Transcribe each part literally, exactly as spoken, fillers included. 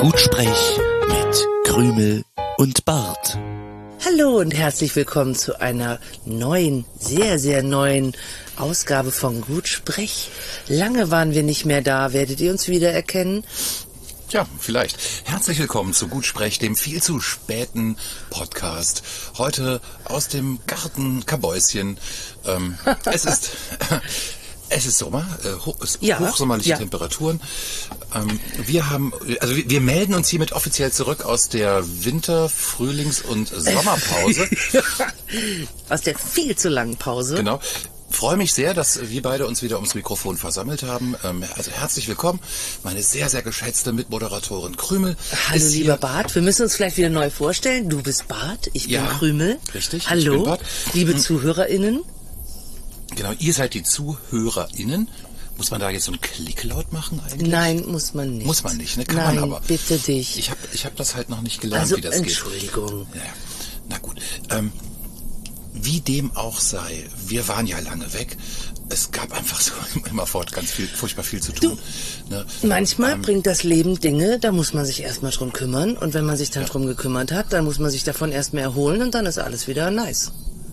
Gutsprech mit Krümel und Bart. Hallo und herzlich willkommen zu einer neuen, sehr, sehr neuen Ausgabe von Gutsprech. Lange waren wir nicht mehr da, werdet ihr uns wiedererkennen? Tja, vielleicht. Herzlich willkommen zu Gutsprech, dem viel zu späten Podcast. Heute aus dem Garten Kabäuschen. Ähm, es ist... Es ist Sommer, äh, hoch, es ja, hochsommerliche ja. Temperaturen. Ähm, wir haben, also wir, wir melden uns hiermit offiziell zurück aus der Winter-, Frühlings- und Sommerpause. Aus der viel zu langen Pause. Genau. Freue mich sehr, dass wir beide uns wieder ums Mikrofon versammelt haben. Ähm, also herzlich willkommen, meine sehr, sehr geschätzte Mitmoderatorin Krümel. Hallo lieber Bart, wir müssen uns vielleicht wieder neu vorstellen. Du bist Bart, ich ja, bin Krümel. Richtig, Hallo, ich bin Bart. liebe hm. ZuhörerInnen. Genau, ihr seid die ZuhörerInnen. Muss man da jetzt so einen Klicklaut machen eigentlich? Nein, muss man nicht. Muss man nicht, ne? Kann Nein, man aber. bitte dich. Ich habe ich hab das halt noch nicht gelernt, also, wie das Entschuldigung. geht. Ja, na gut. Ähm, wie dem auch sei, wir waren ja lange weg. Es gab einfach so immerfort ganz viel, furchtbar viel zu tun. Du, ne? Manchmal ähm, bringt das Leben Dinge, da muss man sich erstmal drum kümmern. Und wenn man sich dann ja. drum gekümmert hat, dann muss man sich davon erstmal erholen und dann ist alles wieder nice.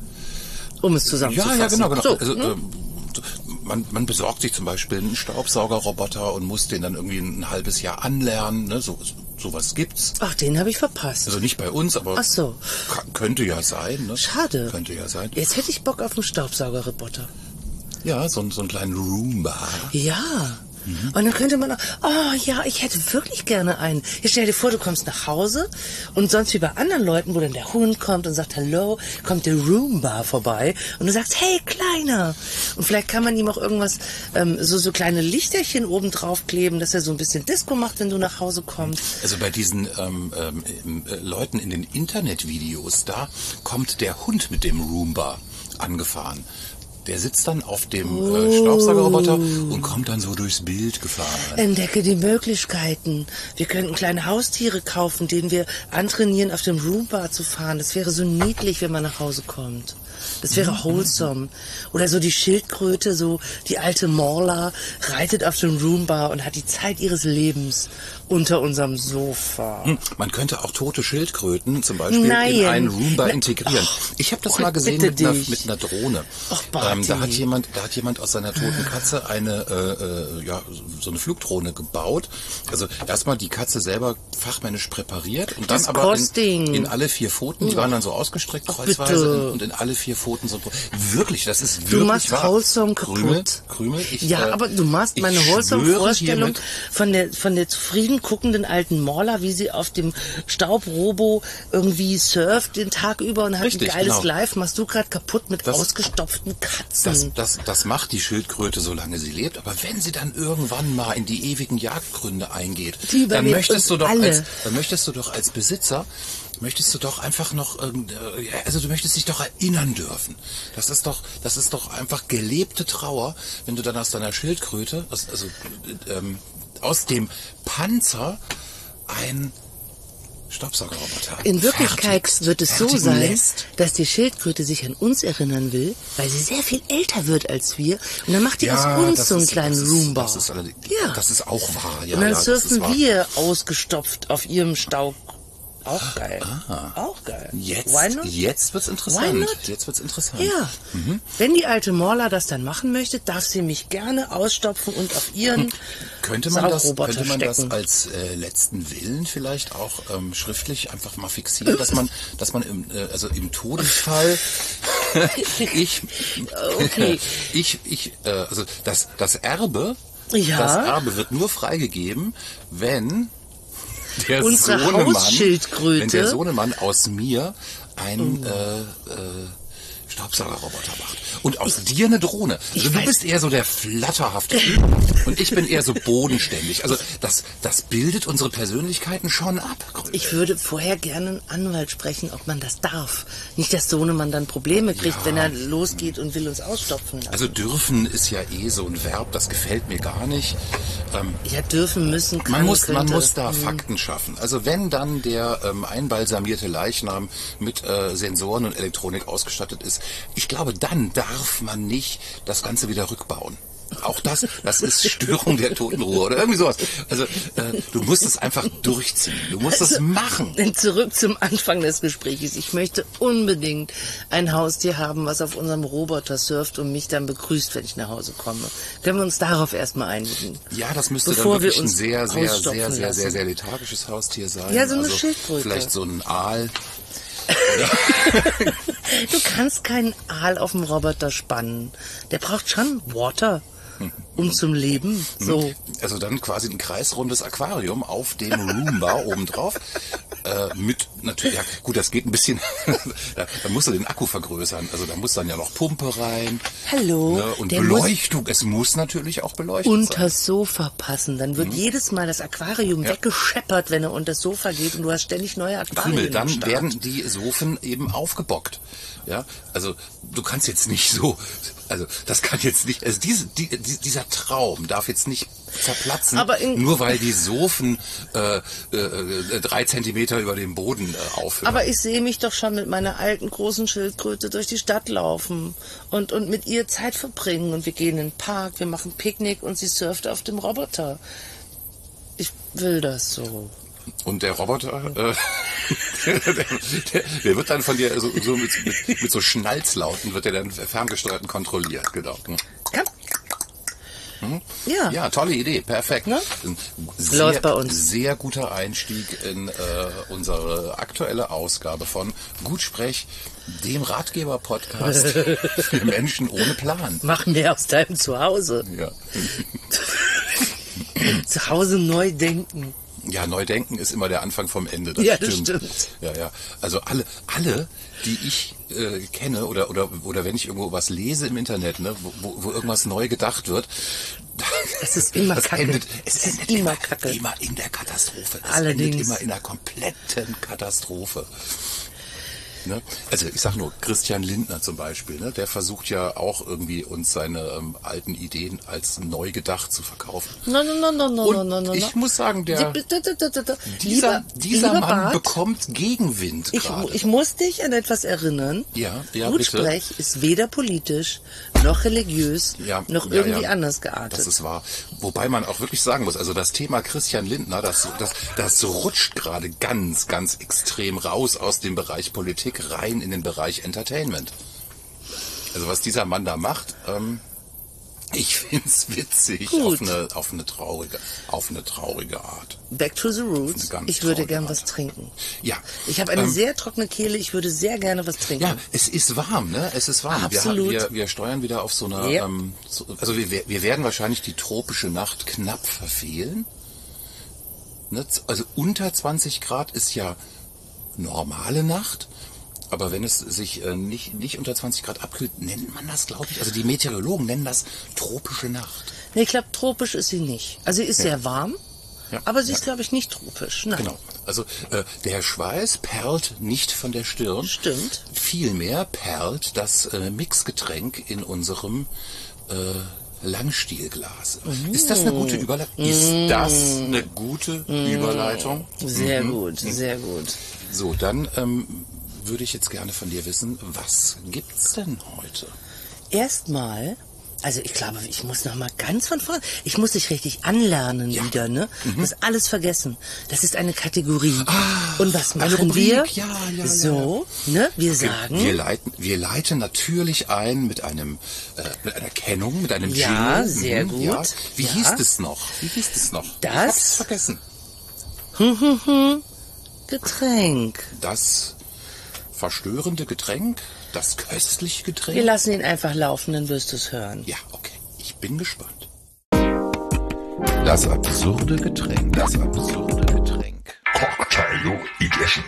Um es zusammenzufassen. Ja, ja, genau, genau. So, also, ne? ähm, man, man besorgt sich zum Beispiel einen Staubsaugerroboter und muss den dann irgendwie ein halbes Jahr anlernen. Ne? So, sowas gibt's. Ach, den habe ich verpasst. Also nicht bei uns, aber Ach so. könnte ja sein. Ne? Schade. Könnte ja sein. Jetzt hätte ich Bock auf einen Staubsaugerroboter. Ja, so, so einen kleinen Roomba. Ja. Mhm. Und dann könnte man auch, oh ja, ich hätte wirklich gerne einen. Jetzt stell dir vor, du kommst nach Hause und sonst wie bei anderen Leuten, wo dann der Hund kommt und sagt Hallo, kommt der Roomba vorbei und du sagst, hey, Kleiner. Und vielleicht kann man ihm auch irgendwas, ähm, so, so kleine Lichterchen oben drauf kleben, dass er so ein bisschen Disco macht, wenn du nach Hause kommst. Also bei diesen ähm, ähm, äh, Leuten in den Internetvideos, da kommt der Hund mit dem Roomba angefahren. Der sitzt dann auf dem oh. äh, Staubsaugerroboter und kommt dann so durchs Bild gefahren. Entdecke die Möglichkeiten. Wir könnten kleine Haustiere kaufen, denen wir antrainieren, auf dem Roomba zu fahren. Das wäre so niedlich, wenn man nach Hause kommt. Das wäre mhm. wholesome. Oder so die Schildkröte, so die alte Morla, reitet auf dem Roomba und hat die Zeit ihres Lebens unter unserem Sofa. Hm, man könnte auch tote Schildkröten zum Beispiel Nein. in einen Roomba Na, integrieren. Oh, ich habe das Gott, mal gesehen mit einer, dich. mit einer Drohne. Och, ähm, da hat jemand, da hat jemand aus seiner toten Katze eine, äh, äh, ja, so eine Flugdrohne gebaut. Also erstmal die Katze selber fachmännisch präpariert und das dann aber in, in alle vier Pfoten, die waren dann so ausgestreckt kreuzweise und in alle vier Pfoten so. Wirklich, das ist wirklich Du machst wahr. wholesome Krümel, kaputt. Krümel, ich, ja, äh, aber du machst meine wholesome Vorstellung von der, von der zufrieden guckenden alten Morla, wie sie auf dem Staubrobo irgendwie surft den Tag über und hat Richtig, ein geiles genau. Live, machst du gerade kaputt mit das, ausgestopften Katzen. Das, das, das macht die Schildkröte, solange sie lebt, aber wenn sie dann irgendwann mal in die ewigen Jagdgründe eingeht, dann möchtest du doch als, dann möchtest du doch als Besitzer möchtest du doch einfach noch, also du möchtest dich doch erinnern dürfen. Das ist doch, das ist doch einfach gelebte Trauer, wenn du dann aus deiner Schildkröte, aus, also ähm, aus dem Panzer ein Staubsaugerroboter. In Wirklichkeit fertig, wird es so sein, lässt. dass die Schildkröte sich an uns erinnern will, weil sie sehr viel älter wird als wir. Und dann macht die ja, aus uns so einen ist, kleinen das Roomba. Ist, das, ist, ja. das ist auch wahr. Ja, und dann ja, surfen wir ausgestopft auf ihrem Staub. Auch geil. Ah, auch geil. Jetzt, Why not? jetzt wird's interessant. Why not? Jetzt wird's interessant. Ja. Mhm. Wenn die alte Morla das dann machen möchte, darf sie mich gerne ausstopfen und auf ihren könnte man das, Saugroboter könnte man stecken. das als äh, letzten Willen vielleicht auch ähm, schriftlich einfach mal fixieren, dass man, dass man im, äh, also im Todesfall ich, okay. ich, ich, äh, also das, das Erbe, ja. das Erbe wird nur freigegeben, wenn Der Unsere Sohnemann, Hausschildkröte. wenn der Sohnemann aus mir einen oh. äh, äh, Staubsaugerroboter macht. Und aus ich, dir eine Drohne. Also du weiß. bist eher so der flatterhafte Typ und ich bin eher so bodenständig. Also das, das bildet unsere Persönlichkeiten schon ab. Ich würde vorher gerne einen Anwalt sprechen, ob man das darf. Nicht, dass Sohnemann dann Probleme kriegt, ja. wenn er losgeht und will uns ausstopfen lassen. Also dürfen ist ja eh so ein Verb, das gefällt mir gar nicht. Ähm, ja, dürfen, müssen, kann, man muss, könnte. Man muss da hm. Fakten schaffen. Also wenn dann der ähm, einbalsamierte Leichnam mit äh, Sensoren und Elektronik ausgestattet ist, ich glaube, dann darf man nicht das Ganze wieder rückbauen. Auch das, das ist Störung der Totenruhe oder irgendwie sowas. Also äh, du musst es einfach durchziehen. Du musst es also, machen. Zurück zum Anfang des Gesprächs. Ich möchte unbedingt ein Haustier haben, was auf unserem Roboter surft und mich dann begrüßt, wenn ich nach Hause komme. Können wir uns darauf erstmal einigen? Ja, das müsste dann wirklich ein sehr, sehr, sehr, sehr, sehr, sehr lethargisches Haustier sein. Ja, so eine also Schildkröte. Vielleicht so ein Aal. Du kannst keinen Aal auf dem Roboter spannen. Der braucht schon Water, um zum Leben. So. Also dann quasi ein kreisrundes Aquarium auf dem Roomba obendrauf. Äh, mit natürlich, ja gut, das geht ein bisschen, da, da musst du den Akku vergrößern. Also da muss dann ja noch Pumpe rein. Hallo. Ne, und Beleuchtung. Es muss natürlich auch beleuchtet unters sein. Unters Sofa passen. Dann wird mhm. jedes Mal das Aquarium ja. weggescheppert, wenn er unters Sofa geht und du hast ständig neue Aquarien. Krümel, dann werden die Sofen eben aufgebockt. Ja, also du kannst jetzt nicht so, also das kann jetzt nicht, also diese, die, dieser Traum darf jetzt nicht zerplatzen, aber in, nur weil die Sofen äh, äh, drei Zentimeter über dem Boden äh, aufhören. Aber ich sehe mich doch schon mit meiner alten großen Schildkröte durch die Stadt laufen und, und mit ihr Zeit verbringen und wir gehen in den Park, wir machen Picknick und sie surft auf dem Roboter. Ich will das so. Und der Roboter, äh, der, der, der wird dann von dir so, so mit, mit, mit so Schnalzlauten, wird der dann ferngesteuert und kontrolliert, genau. Ja. Hm? Ja. Ja, tolle Idee, perfekt. Ne? Sehr, Läuft bei uns. Sehr guter Einstieg in äh, unsere aktuelle Ausgabe von Gutsprech, dem Ratgeber-Podcast für Menschen ohne Plan. Machen wir aus deinem Zuhause. Ja. Zu Hause neu denken. Ja, Neudenken ist immer der Anfang vom Ende. Das ja, stimmt. das stimmt. Ja, ja. Also alle, alle, die ich äh, kenne oder oder oder wenn ich irgendwo was lese im Internet, ne, wo, wo irgendwas neu gedacht wird, es ist immer das Kacke. Endet, es, es ist endet immer, immer Kacke. Immer in der Katastrophe. Es Allerdings. endet immer in einer kompletten Katastrophe. Ne? Also ich sag nur, Christian Lindner zum Beispiel, ne? Der versucht ja auch irgendwie uns seine ähm, alten Ideen als neu gedacht zu verkaufen. No, no, no, no, no, Und no, no, no. ich muss sagen, der dieser, lieber, dieser lieber Mann Bart, bekommt Gegenwind ich, gerade. ich muss dich an etwas erinnern. Ja, ja, Gutsprech bitte. ist weder politisch, noch religiös, ja, noch ja, irgendwie ja. anders geartet. Das ist wahr. Wobei man auch wirklich sagen muss, also das Thema Christian Lindner, das, das, das rutscht gerade ganz, ganz extrem raus aus dem Bereich Politik rein in den Bereich Entertainment. Also was dieser Mann da macht, ähm, ich find's witzig auf eine, auf eine traurige, auf eine traurige Art. Back to the roots. Ich würde gern was trinken. Ja. Ich habe eine ähm, sehr trockene Kehle. Ich würde sehr gerne was trinken. Ja, es ist warm, ne? Es ist warm. Absolut. Wir, wir, wir steuern wieder auf so eine, ja. ähm, so, also wir, wir werden wahrscheinlich die tropische Nacht knapp verfehlen. Ne? Also unter zwanzig Grad ist ja normale Nacht. Aber wenn es sich äh, nicht, nicht unter zwanzig Grad abkühlt, nennt man das, glaube ich, also die Meteorologen nennen das tropische Nacht. Nee, ich glaube, tropisch ist sie nicht. Also sie ist ja. sehr warm, ja. aber sie ist, ja. glaube ich, nicht tropisch. Nein. Genau. Also äh, der Schweiß perlt nicht von der Stirn. Stimmt. Vielmehr perlt das äh, Mixgetränk in unserem äh, Langstielglas. Mm. Ist das eine gute Überleitung? Mm. Ist das eine gute mm. Überleitung? Sehr mhm. gut, sehr gut. So, dann ähm, würde ich jetzt gerne von dir wissen, was gibt's denn heute? Erstmal, also ich glaube, ich muss noch mal ganz von vorne, ich muss dich richtig anlernen ja. wieder, ne? Mhm. Du hast alles vergessen. Das ist eine Kategorie. Ah, und was machen wir? Ja, ja, so, ja. ne? Wir okay. sagen. Wir leiten, wir leiten natürlich ein mit einem, äh, mit einer Kennung, mit einem Jingle. Ja, sehr gut. Ja. Wie ja. hieß es noch? Wie hieß es noch? Das? Ich hab's vergessen. Hm, hm, hm. Getränk. Das verstörende Getränk, das köstliche Getränk. Wir lassen ihn einfach laufen, dann wirst du es hören. Ja, okay. Ich bin gespannt. Das absurde Getränk. Das absurde Getränk. Cocktail Edition.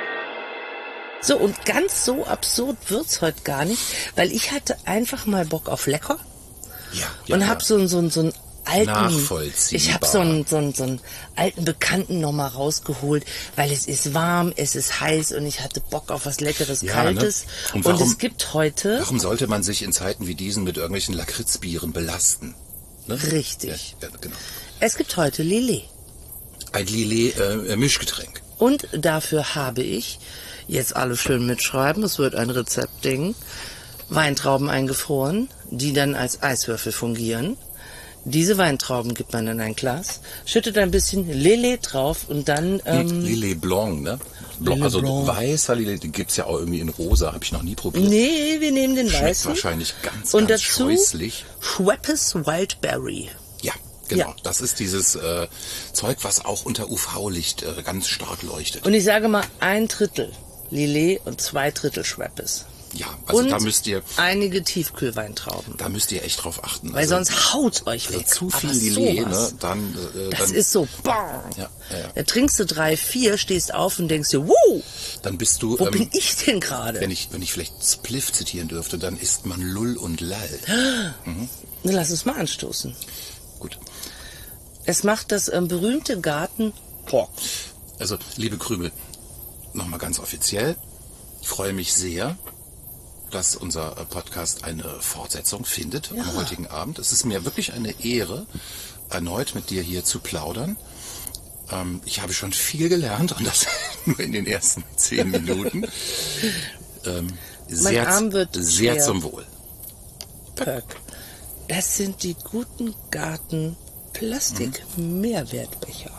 So, und ganz so absurd wird's heute gar nicht, weil ich hatte einfach mal Bock auf Lecker. Ja. ja und ja. hab so, so, so einen alten, Nachvollziehbar. ich habe so einen, so, einen, so einen alten Bekannten nochmal rausgeholt, weil es ist warm, es ist heiß und ich hatte Bock auf was Leckeres, ja, Kaltes. Ne? Und, und warum, es gibt heute... Warum sollte man sich in Zeiten wie diesen mit irgendwelchen Lakritzbieren belasten? Ne? Richtig. Ja, ja, genau. Es gibt heute Lillet. Ein Lillet-Mischgetränk. Äh, und dafür habe ich, jetzt alle schön mitschreiben, es wird ein Rezeptding, Weintrauben eingefroren, die dann als Eiswürfel fungieren. Diese Weintrauben gibt man in ein Glas, schüttet ein bisschen Lillet drauf und dann... Ähm, Lillet Blanc, ne? Blanc, also Blanc. Weißer Lillet, den gibt's ja auch irgendwie in rosa, habe ich noch nie probiert. Nee, wir nehmen den Schmeckt weißen. wahrscheinlich ganz, und ganz dazu scheußlich. Schweppes Wildberry. Ja, genau. Ja. Das ist dieses äh, Zeug, was auch unter U V-Licht äh, ganz stark leuchtet. Und ich sage mal ein Drittel Lillet und zwei Drittel Schweppes. Ja, also und da müsst ihr einige Tiefkühlweintrauben. Da müsst ihr echt drauf achten. Weil also, sonst haut's euch weg. Also zu viel Aber Lillet, sowas. ne? Dann, äh, Das dann, ist so, bang. Ja, ja, ja. Da trinkst du drei, vier, stehst auf und denkst dir, wuh, Dann bist du. wo ähm, bin ich denn gerade? Wenn ich, wenn ich vielleicht Spliff zitieren dürfte, dann isst man Lull und Lall. Mhm. Dann lass uns mal anstoßen. Gut. Es macht das ähm, berühmte Garten. Boah. Also, liebe Krümel, nochmal ganz offiziell. Ich freue mich sehr, dass unser Podcast eine Fortsetzung findet ja. am heutigen Abend. Es ist mir wirklich eine Ehre, erneut mit dir hier zu plaudern. Ähm, ich habe schon viel gelernt und das nur in den ersten zehn Minuten. Ähm, sehr, mein Arm wird sehr schwer. zum Wohl. Perk. Das sind die guten Garten Plastik Mehrwertbecher.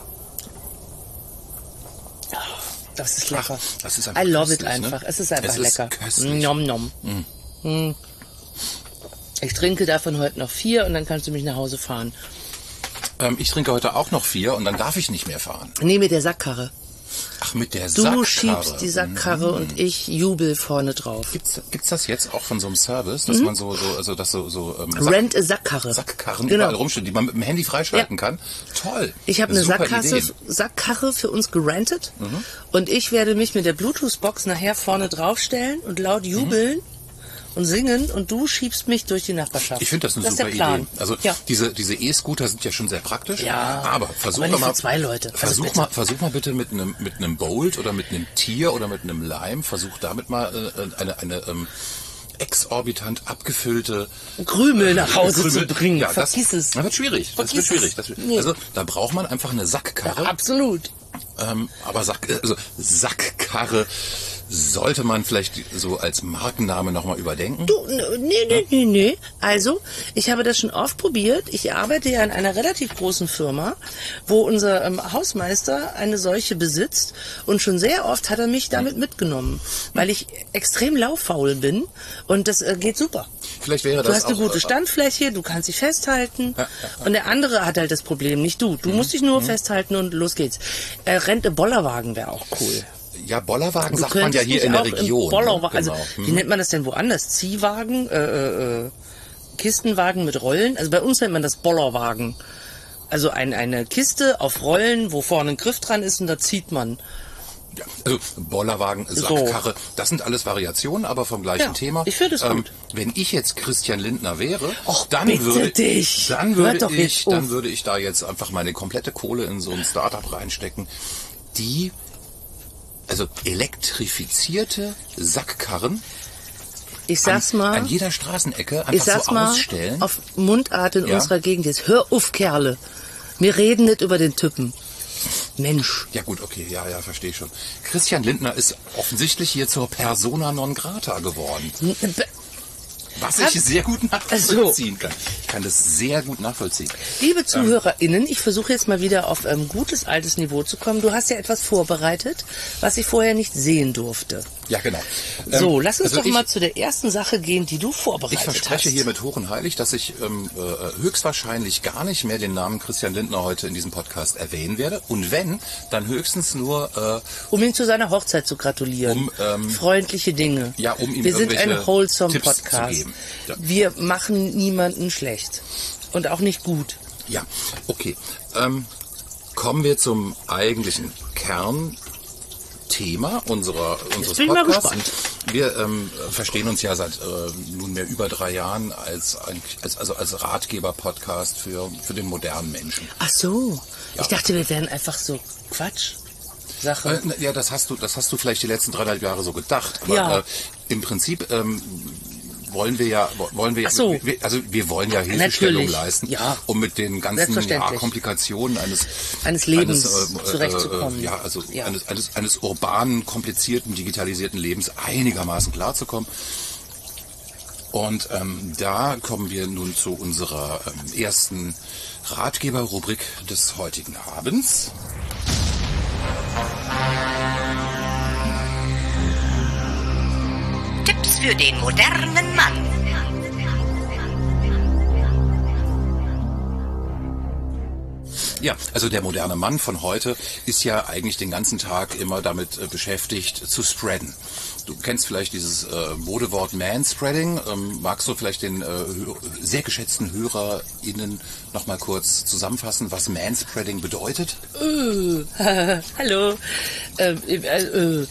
Das ist lecker. Ach, das ist einfach I love it köstlich, einfach. Ne? Es ist einfach es lecker. Ist köstlich. Nom nom. Mm. Mm. Ich trinke davon heute noch vier und dann kannst du mich nach Hause fahren. Ähm, ich trinke heute auch noch vier und dann darf ich nicht mehr fahren. Nee, mit der Sackkarre. Ach, mit der Du Sackkarre. schiebst die Sackkarre mhm. und ich jubel vorne drauf. Gibt's, gibt's das jetzt auch von so einem Service, dass mhm. man so, so, also das so, so ähm, Sack, Rent a Sackkarre. Sackkarren genau. überall rumstehen, die man mit dem Handy freischalten ja. kann? Toll. Ich habe eine Sackkasse, Sackkarre für uns gerentet mhm. und ich werde mich mit der Bluetooth-Box nachher vorne draufstellen und laut jubeln. Mhm. und singen und du schiebst mich durch die Nachbarschaft. Ich finde das eine das super ist der Plan. Idee. Also ja. diese diese E-Scooter sind ja schon sehr praktisch. Ja. Aber versuch aber nicht mal für zwei Leute. Versuch also mal versuch mal bitte mit einem mit einem Bolt oder mit einem Tier oder mit einem Lime. Versuch damit mal äh, eine eine ähm, exorbitant abgefüllte Krümel nach Hause Krümel. zu bringen. Ja, Vergiss das, es. Das wird schwierig. Vergiss das wird schwierig. Das wird, nee. Also da braucht man einfach eine Sackkarre. Ja, absolut. Ähm, aber Sack, also Sackkarre sollte man vielleicht so als Markenname nochmal überdenken? Du, nee, nee, nee, nee. Also, ich habe das schon oft probiert. Ich arbeite ja in einer relativ großen Firma, wo unser ähm, Hausmeister eine solche besitzt. Und schon sehr oft hat er mich damit mitgenommen, weil ich extrem lauffaul bin. Und das äh, geht super. Vielleicht wäre das Du hast eine auch, gute äh, Standfläche, du kannst dich festhalten. Ja, ja. Und der andere hat halt das Problem, nicht du. Du mhm. musst dich nur mhm. festhalten und los geht's. Äh, Rente Bollerwagen wäre auch cool. Ja, Bollerwagen Du sagt man ja hier in der Region. Bollerwagen, Ne? Genau. Also, hm. wie nennt man das denn woanders? Ziehwagen, äh, äh, Kistenwagen mit Rollen? Also bei uns nennt man das Bollerwagen. Also ein, eine Kiste auf Rollen, wo vorne ein Griff dran ist und da zieht man. Ja, also Bollerwagen, Sackkarre, so. Das sind alles Variationen, aber vom gleichen ja, Thema. Ich finde es ähm, gut. Wenn ich jetzt Christian Lindner wäre, Och, dann bitte würde dich. dann würde doch ich, jetzt dann auf. würde ich da jetzt einfach meine komplette Kohle in so ein Startup reinstecken, die also elektrifizierte Sackkarren ich sag's an, mal, an jeder Straßenecke einfach ich sag's so mal ausstellen. Auf Mundart in ja? unserer Gegend jetzt. Hör auf, Kerle. Wir reden nicht über den Typen. Mensch. Ja gut, okay, ja, ja, verstehe schon. Christian Lindner ist offensichtlich hier zur Persona non grata geworden. Was ich sehr gut nachvollziehen kann. Ich kann das sehr gut nachvollziehen. Liebe ZuhörerInnen, ich versuche jetzt mal wieder auf ähm, gutes, altes Niveau zu kommen. Du hast ja etwas vorbereitet, was ich vorher nicht sehen durfte. Ja, genau. So, lass uns also doch ich, mal zu der ersten Sache gehen, die du vorbereitet hast. Ich verspreche hast. hiermit hoch und heilig, dass ich ähm, äh, höchstwahrscheinlich gar nicht mehr den Namen Christian Lindner heute in diesem Podcast erwähnen werde. Und wenn, dann höchstens nur... Äh, um ihm zu seiner Hochzeit zu gratulieren. Um, ähm, Freundliche Dinge. Ja, um ihm Wir sind ein wholesome Tipps Podcast. zu geben. Ja. Wir machen niemanden schlecht. Und auch nicht gut. Ja, okay. Ähm, kommen wir zum eigentlichen Kern. Thema unserer, unseres bin Podcasts. Mal gespannt. Wir ähm, verstehen uns ja seit äh, nunmehr über drei Jahren als, als, also als Ratgeber-Podcast für, für den modernen Menschen. Ach so. Ja. Ich dachte, wir wären einfach so Quatsch. Sache. Äh, ja, das hast du, das hast du vielleicht die letzten dreieinhalb Jahre so gedacht. Aber ja. äh, im Prinzip ähm, wollen wir ja, wollen wir, Ach so. wir, also wir wollen ja Hilfestellung Natürlich. leisten, ja. um mit den ganzen ja, Komplikationen eines eines Lebens eines, äh, zurechtzukommen. Äh, ja, also ja. Eines, eines, eines urbanen, komplizierten, digitalisierten Lebens einigermaßen klarzukommen. Und ähm, da kommen wir nun zu unserer ähm, ersten Ratgeberrubrik des heutigen Abends. Tipps für den modernen Mann. Ja, also der moderne Mann von heute ist ja eigentlich den ganzen Tag immer damit äh, beschäftigt, zu spreaden. Du kennst vielleicht dieses äh, Modewort Manspreading. Ähm, magst du vielleicht den äh, sehr geschätzten HörerInnen noch mal kurz zusammenfassen, was Manspreading bedeutet? Uh, hallo. Ähm, äh, äh,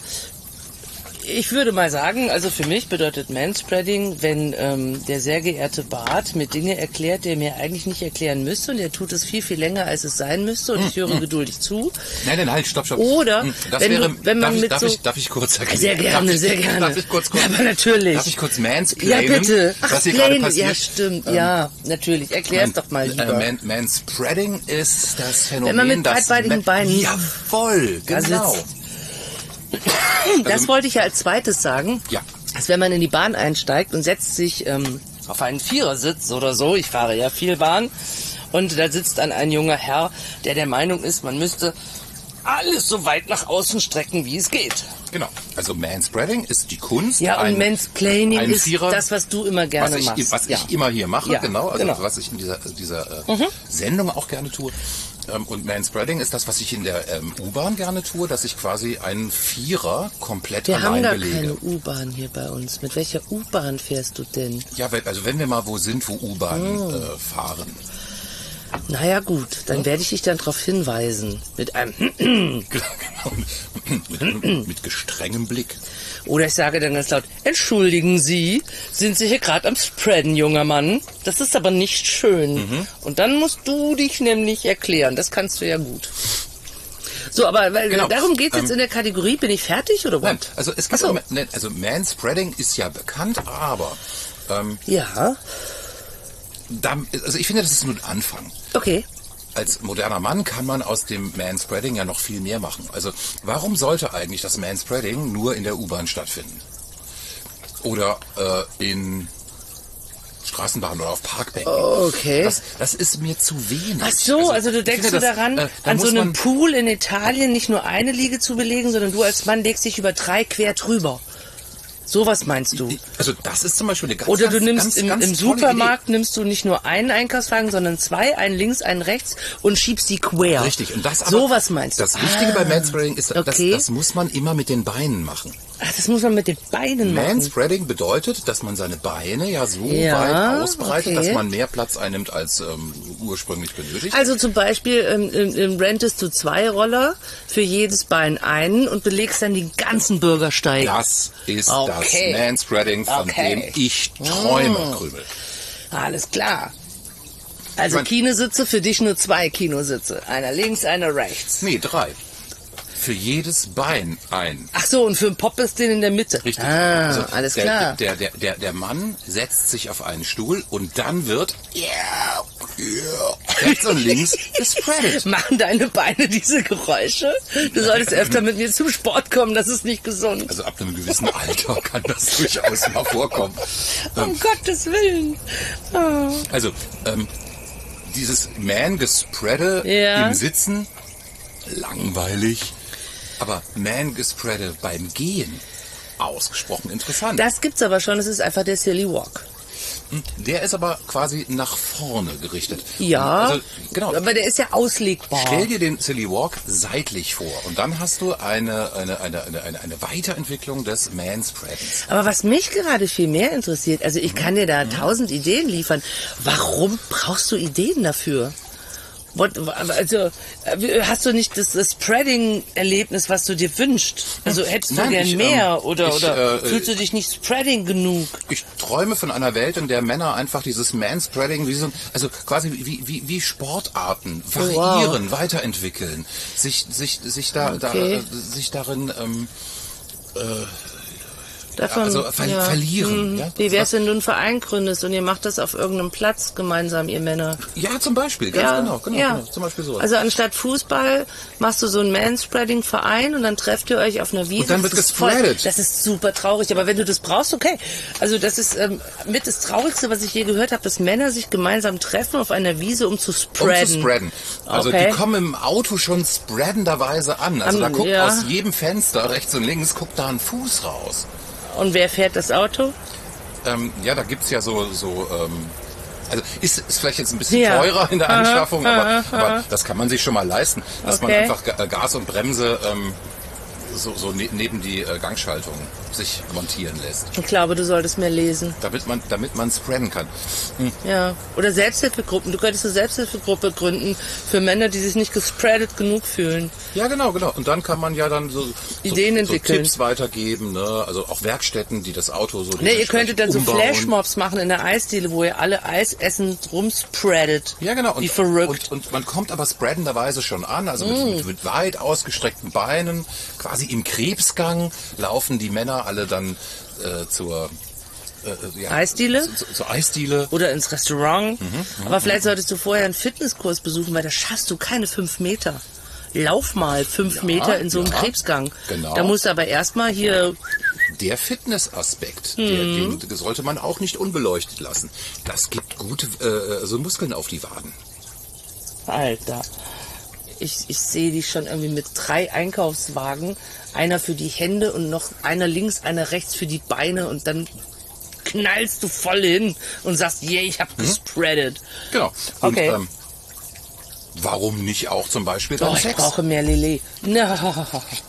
Ich würde mal sagen, also für mich bedeutet Manspreading, wenn ähm, der sehr geehrte Bart mir Dinge erklärt, die er mir eigentlich nicht erklären müsste, und er tut es viel, viel länger, als es sein müsste, und ich höre mm. geduldig zu. Nein, nein, halt, stopp, stopp. Oder, das wenn, wäre, du, wenn man darf, mit darf so... Ich, darf ich kurz erklären? Sehr gerne, darf sehr ich, gerne. Darf ich kurz, kurz, aber natürlich. Darf ich kurz mansplainen? Ja, bitte. Ach, was hier gerade passiert? Ja, stimmt, ähm, ja, natürlich. Erklär es doch mal lieber. Äh, Man, Manspreading ist das Phänomen, wenn man mit breitbeinigen Beinen... Jawohl, genau. Das also, wollte ich ja als zweites sagen. Ja. Dass wenn man in die Bahn einsteigt und setzt sich ähm, auf einen Vierersitz oder so, ich fahre ja viel Bahn, und da sitzt dann ein junger Herr, der der Meinung ist, man müsste alles so weit nach außen strecken, wie es geht. Genau. Also Manspreading ist die Kunst. Ja, und ein, Mansplaining ein ist Vierer, das, was du immer gerne was ich, machst. Was ja. ich immer hier mache, ja, genau. Also genau. was ich in dieser, dieser äh, mhm. Sendung auch gerne tue. Und Manspreading ist das, was ich in der ähm, U-Bahn gerne tue, dass ich quasi einen Vierer komplett wir allein haben belege. Wir haben gar keine U-Bahn hier bei uns. Mit welcher U-Bahn fährst du denn? Ja, also wenn wir mal wo sind, wo U-Bahn oh. äh, fahren. Naja gut, dann ja. werde ich dich dann darauf hinweisen. Mit einem genau, mit, mit gestrengem Blick. Oder ich sage dann ganz laut, entschuldigen Sie, sind Sie hier gerade am Spreaden, junger Mann? Das ist aber nicht schön. Mhm. Und dann musst du dich nämlich erklären. Das kannst du ja gut. So, aber weil, genau. darum geht es jetzt ähm, in der Kategorie. Bin ich fertig oder was? Nein, also es gibt so. auch, also Manspreading ist ja bekannt, aber ähm, ja. Da, also ich finde, das ist nur ein Anfang. Okay. Als moderner Mann kann man aus dem Manspreading ja noch viel mehr machen. Also warum sollte eigentlich das Manspreading nur in der U-Bahn stattfinden? Oder äh, in Straßenbahnen oder auf Parkbänken? Okay. Das, das ist mir zu wenig. Ach so, also, also du denkst du daran, das, äh, da an so einem Pool in Italien nicht nur eine Liege zu belegen, sondern du als Mann legst dich über drei quer drüber. Sowas meinst du? Also das ist zum Beispiel eine ganz, Oder du ganz, nimmst ganz, im, ganz im Supermarkt Idee. Nimmst du nicht nur einen Einkaufswagen, sondern zwei, einen links, einen rechts und schiebst die quer. Richtig. Und das aber, sowas meinst du? Das Wichtige ah, bei Manspreading ist, okay. das, das muss man immer mit den Beinen machen. Ach, das muss man mit den Beinen machen. Manspreading bedeutet, dass man seine Beine ja so ja, weit ausbreitet, okay. dass man mehr Platz einnimmt, als ähm, ursprünglich benötigt. Also zum Beispiel ähm, ähm, rentest du zwei Roller, für jedes Bein einen und belegst dann den ganzen Bürgersteig. Das ist okay. das Manspreading, von okay. dem ich träume, oh. Krümel. Alles klar. Also ich mein, Kinositze, für dich nur zwei Kinositze. Einer links, einer rechts. Nee, drei. Für jedes Bein ein. Ach so, und für einen Pop ist den in der Mitte. Richtig. Ah, also alles der, klar. Der, der, der, der Mann setzt sich auf einen Stuhl und dann wird yeah, yeah, rechts und links gespreadet. Machen deine Beine diese Geräusche? Du solltest öfter mit mir zum Sport kommen, das ist nicht gesund. Also ab einem gewissen Alter kann das durchaus mal vorkommen. Um ähm, Gottes Willen. Oh. Also, ähm, dieses Man-Gespreade ja. im Sitzen, langweilig. Aber Man-Gespreade beim Gehen, ausgesprochen interessant. Das gibt's aber schon, es ist einfach der Silly Walk. Der ist aber quasi nach vorne gerichtet. Ja, also, genau. Aber der ist ja auslegbar. Stell dir den Silly Walk seitlich vor und dann hast du eine, eine, eine, eine, eine Weiterentwicklung des Manspreadens. Aber was mich gerade viel mehr interessiert, also ich kann dir da mhm. tausend Ideen liefern. Warum brauchst du Ideen dafür? Also, hast du nicht das, das Spreading-Erlebnis, was du dir wünschst? Also hättest du Nein, gern ich, mehr ähm, oder, ich, oder äh, fühlst du dich nicht Spreading genug? Ich träume von einer Welt, in der Männer einfach dieses Manspreading, wie so, also quasi wie, wie, wie Sportarten variieren, oh, wow. weiterentwickeln, sich, sich, sich, da, okay. da, sich darin ähm, äh, Davon, also ver ja. verlieren. Mhm. Ja? Wie wär's, wenn du einen Verein gründest und ihr macht das auf irgendeinem Platz gemeinsam, ihr Männer? Ja, zum Beispiel, ganz ja, genau, genau, ja. genau, zum Beispiel so. Also anstatt Fußball machst du so einen Manspreading-Verein und dann trefft ihr euch auf einer Wiese. Und dann wird das gespreadet. Das ist super traurig, aber wenn du das brauchst, okay. Also das ist ähm, mit das Traurigste, was ich je gehört habe, dass Männer sich gemeinsam treffen auf einer Wiese, um zu spreaden. Um zu spreaden. Also okay. die kommen im Auto schon spreadenderweise an. Also Am, da guckt ja. aus jedem Fenster, rechts und links, guckt da ein Fuß raus. Und wer fährt das Auto? Ähm, ja, da gibt's ja so, so ähm, also ist, ist vielleicht jetzt ein bisschen ja. teurer in der Anschaffung, aha, aber, aha. aber das kann man sich schon mal leisten, dass Okay. man einfach Gas und Bremse ähm, so, so ne neben die äh, Gangschaltung sich montieren lässt. Ich glaube, du solltest mehr lesen. Damit man damit man spreaden kann. Hm. Ja. Oder Selbsthilfegruppen. Du könntest eine Selbsthilfegruppe gründen für Männer, die sich nicht gespreadet genug fühlen. Ja, genau, genau. Und dann kann man ja dann so, Ideen so, entwickeln. so Tipps weitergeben, ne? Also auch Werkstätten, die das Auto so Ne, ihr könntet dann so umbauen. Flashmobs machen in der Eisdiele, wo ihr alle Eis essend rumspreadet. Ja, genau. Und, Wie verrückt. Und, und man kommt aber spreadenderweise schon an, also mit, Mm. mit, mit weit ausgestreckten Beinen, quasi im Krebsgang laufen die Männer alle dann äh, zur äh, ja, Eisdiele? Zu, zu, zur Eisdiele. Oder ins Restaurant. Mhm, Aber vielleicht solltest du vorher einen Fitnesskurs besuchen, weil da schaffst du keine fünf Meter. Lauf mal fünf Ja, Meter in so einem ja, Krebsgang. genau. Da musst du aber erstmal hier... Der Fitnessaspekt, Mhm. der, den sollte man auch nicht unbeleuchtet lassen. Das gibt gute äh, so Muskeln auf die Waden. Alter. Ich, ich sehe dich schon irgendwie mit drei Einkaufswagen. Einer für die Hände und noch einer links, einer rechts für die Beine. Und dann knallst du voll hin und sagst, yeah, ich hab gespreadet. Genau. Und, Okay. ähm, warum nicht auch zum Beispiel beim Oh, ich Sex? brauche mehr Lillet. No.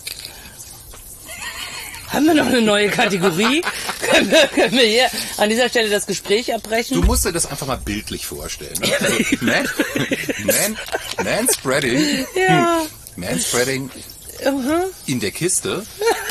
Haben wir noch eine neue Kategorie? können, wir, können wir hier an dieser Stelle das Gespräch abbrechen? Du musst dir das einfach mal bildlich vorstellen. Ne? Also, man, man, Manspreading, Ja. Manspreading Mhm. in der Kiste.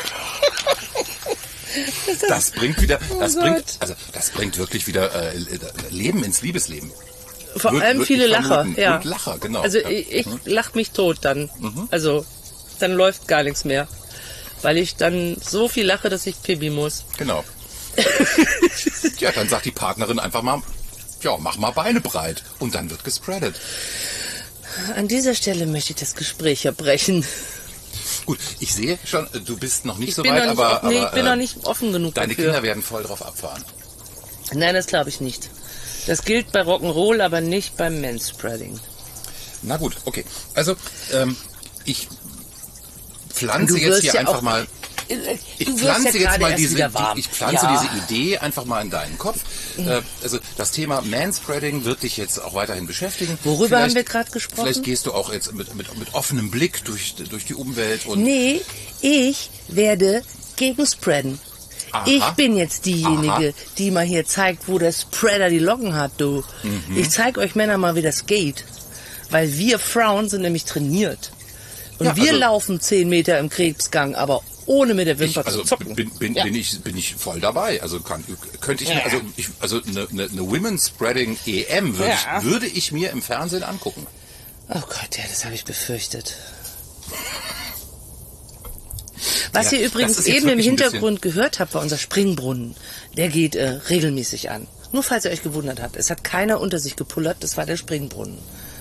Das bringt wieder, das Oh bringt, Gott. also das bringt wirklich wieder äh, Leben ins Liebesleben. Vor Würd- allem würd viele ich Lacher. vermuten. Ja. Und Lacher, genau. Also Ja. ich, ich Mhm. lach mich tot dann. Also dann läuft gar nichts mehr. Weil ich dann so viel lache, dass ich Pipi muss. Genau. Ja, dann sagt die Partnerin einfach mal, ja, mach mal Beine breit. Und dann wird gespreadet. An dieser Stelle möchte ich das Gespräch abbrechen. Gut, ich sehe schon, du bist noch nicht Ich so bin, weit, noch, nicht, aber, nee, aber ich bin äh, noch nicht offen genug deine dafür. Kinder werden voll drauf abfahren. Nein, das glaube ich nicht. Das gilt bei Rock'n'Roll, aber nicht beim Manspreading. Na gut, okay. Also, ähm, ich pflanze Du jetzt wirst hier ja einfach auch- mal... Ich Du wirst pflanze ja jetzt gerade mal erst diese, wieder warm. die, ich pflanze Ja. diese Idee einfach mal in deinen Kopf. Äh, also das Thema Manspreading wird dich jetzt auch weiterhin beschäftigen. Worüber Vielleicht- haben wir gerade gesprochen? Vielleicht gehst du auch jetzt mit, mit, mit offenem Blick durch, durch die Umwelt und Nee, ich werde gegenspreaden. Aha. Ich bin jetzt diejenige, Aha. die mal hier zeigt, wo der Spreader die Locken hat, du. Mhm. Ich zeig euch Männer mal, wie das geht. Weil wir Frauen sind nämlich trainiert. Und Ja, wir also- laufen zehn Meter im Krebsgang, aber ohne mit der Wimper ich, also zu zucken. bin, bin, Ja. bin, ich, bin ich voll dabei. Also kann, könnte ich Ja. mir, also ich, also eine, eine, eine Women's Spreading E M würde, Ja. ich, würde ich mir im Fernsehen angucken. Oh Gott, ja, das habe ich befürchtet. Was Ja, ihr das übrigens ist jetzt eben im wirklich ein bisschen- Hintergrund gehört habt, war unser Springbrunnen. Der geht äh, regelmäßig an. Nur falls ihr euch gewundert habt, es hat keiner unter sich gepullert, das war der Springbrunnen.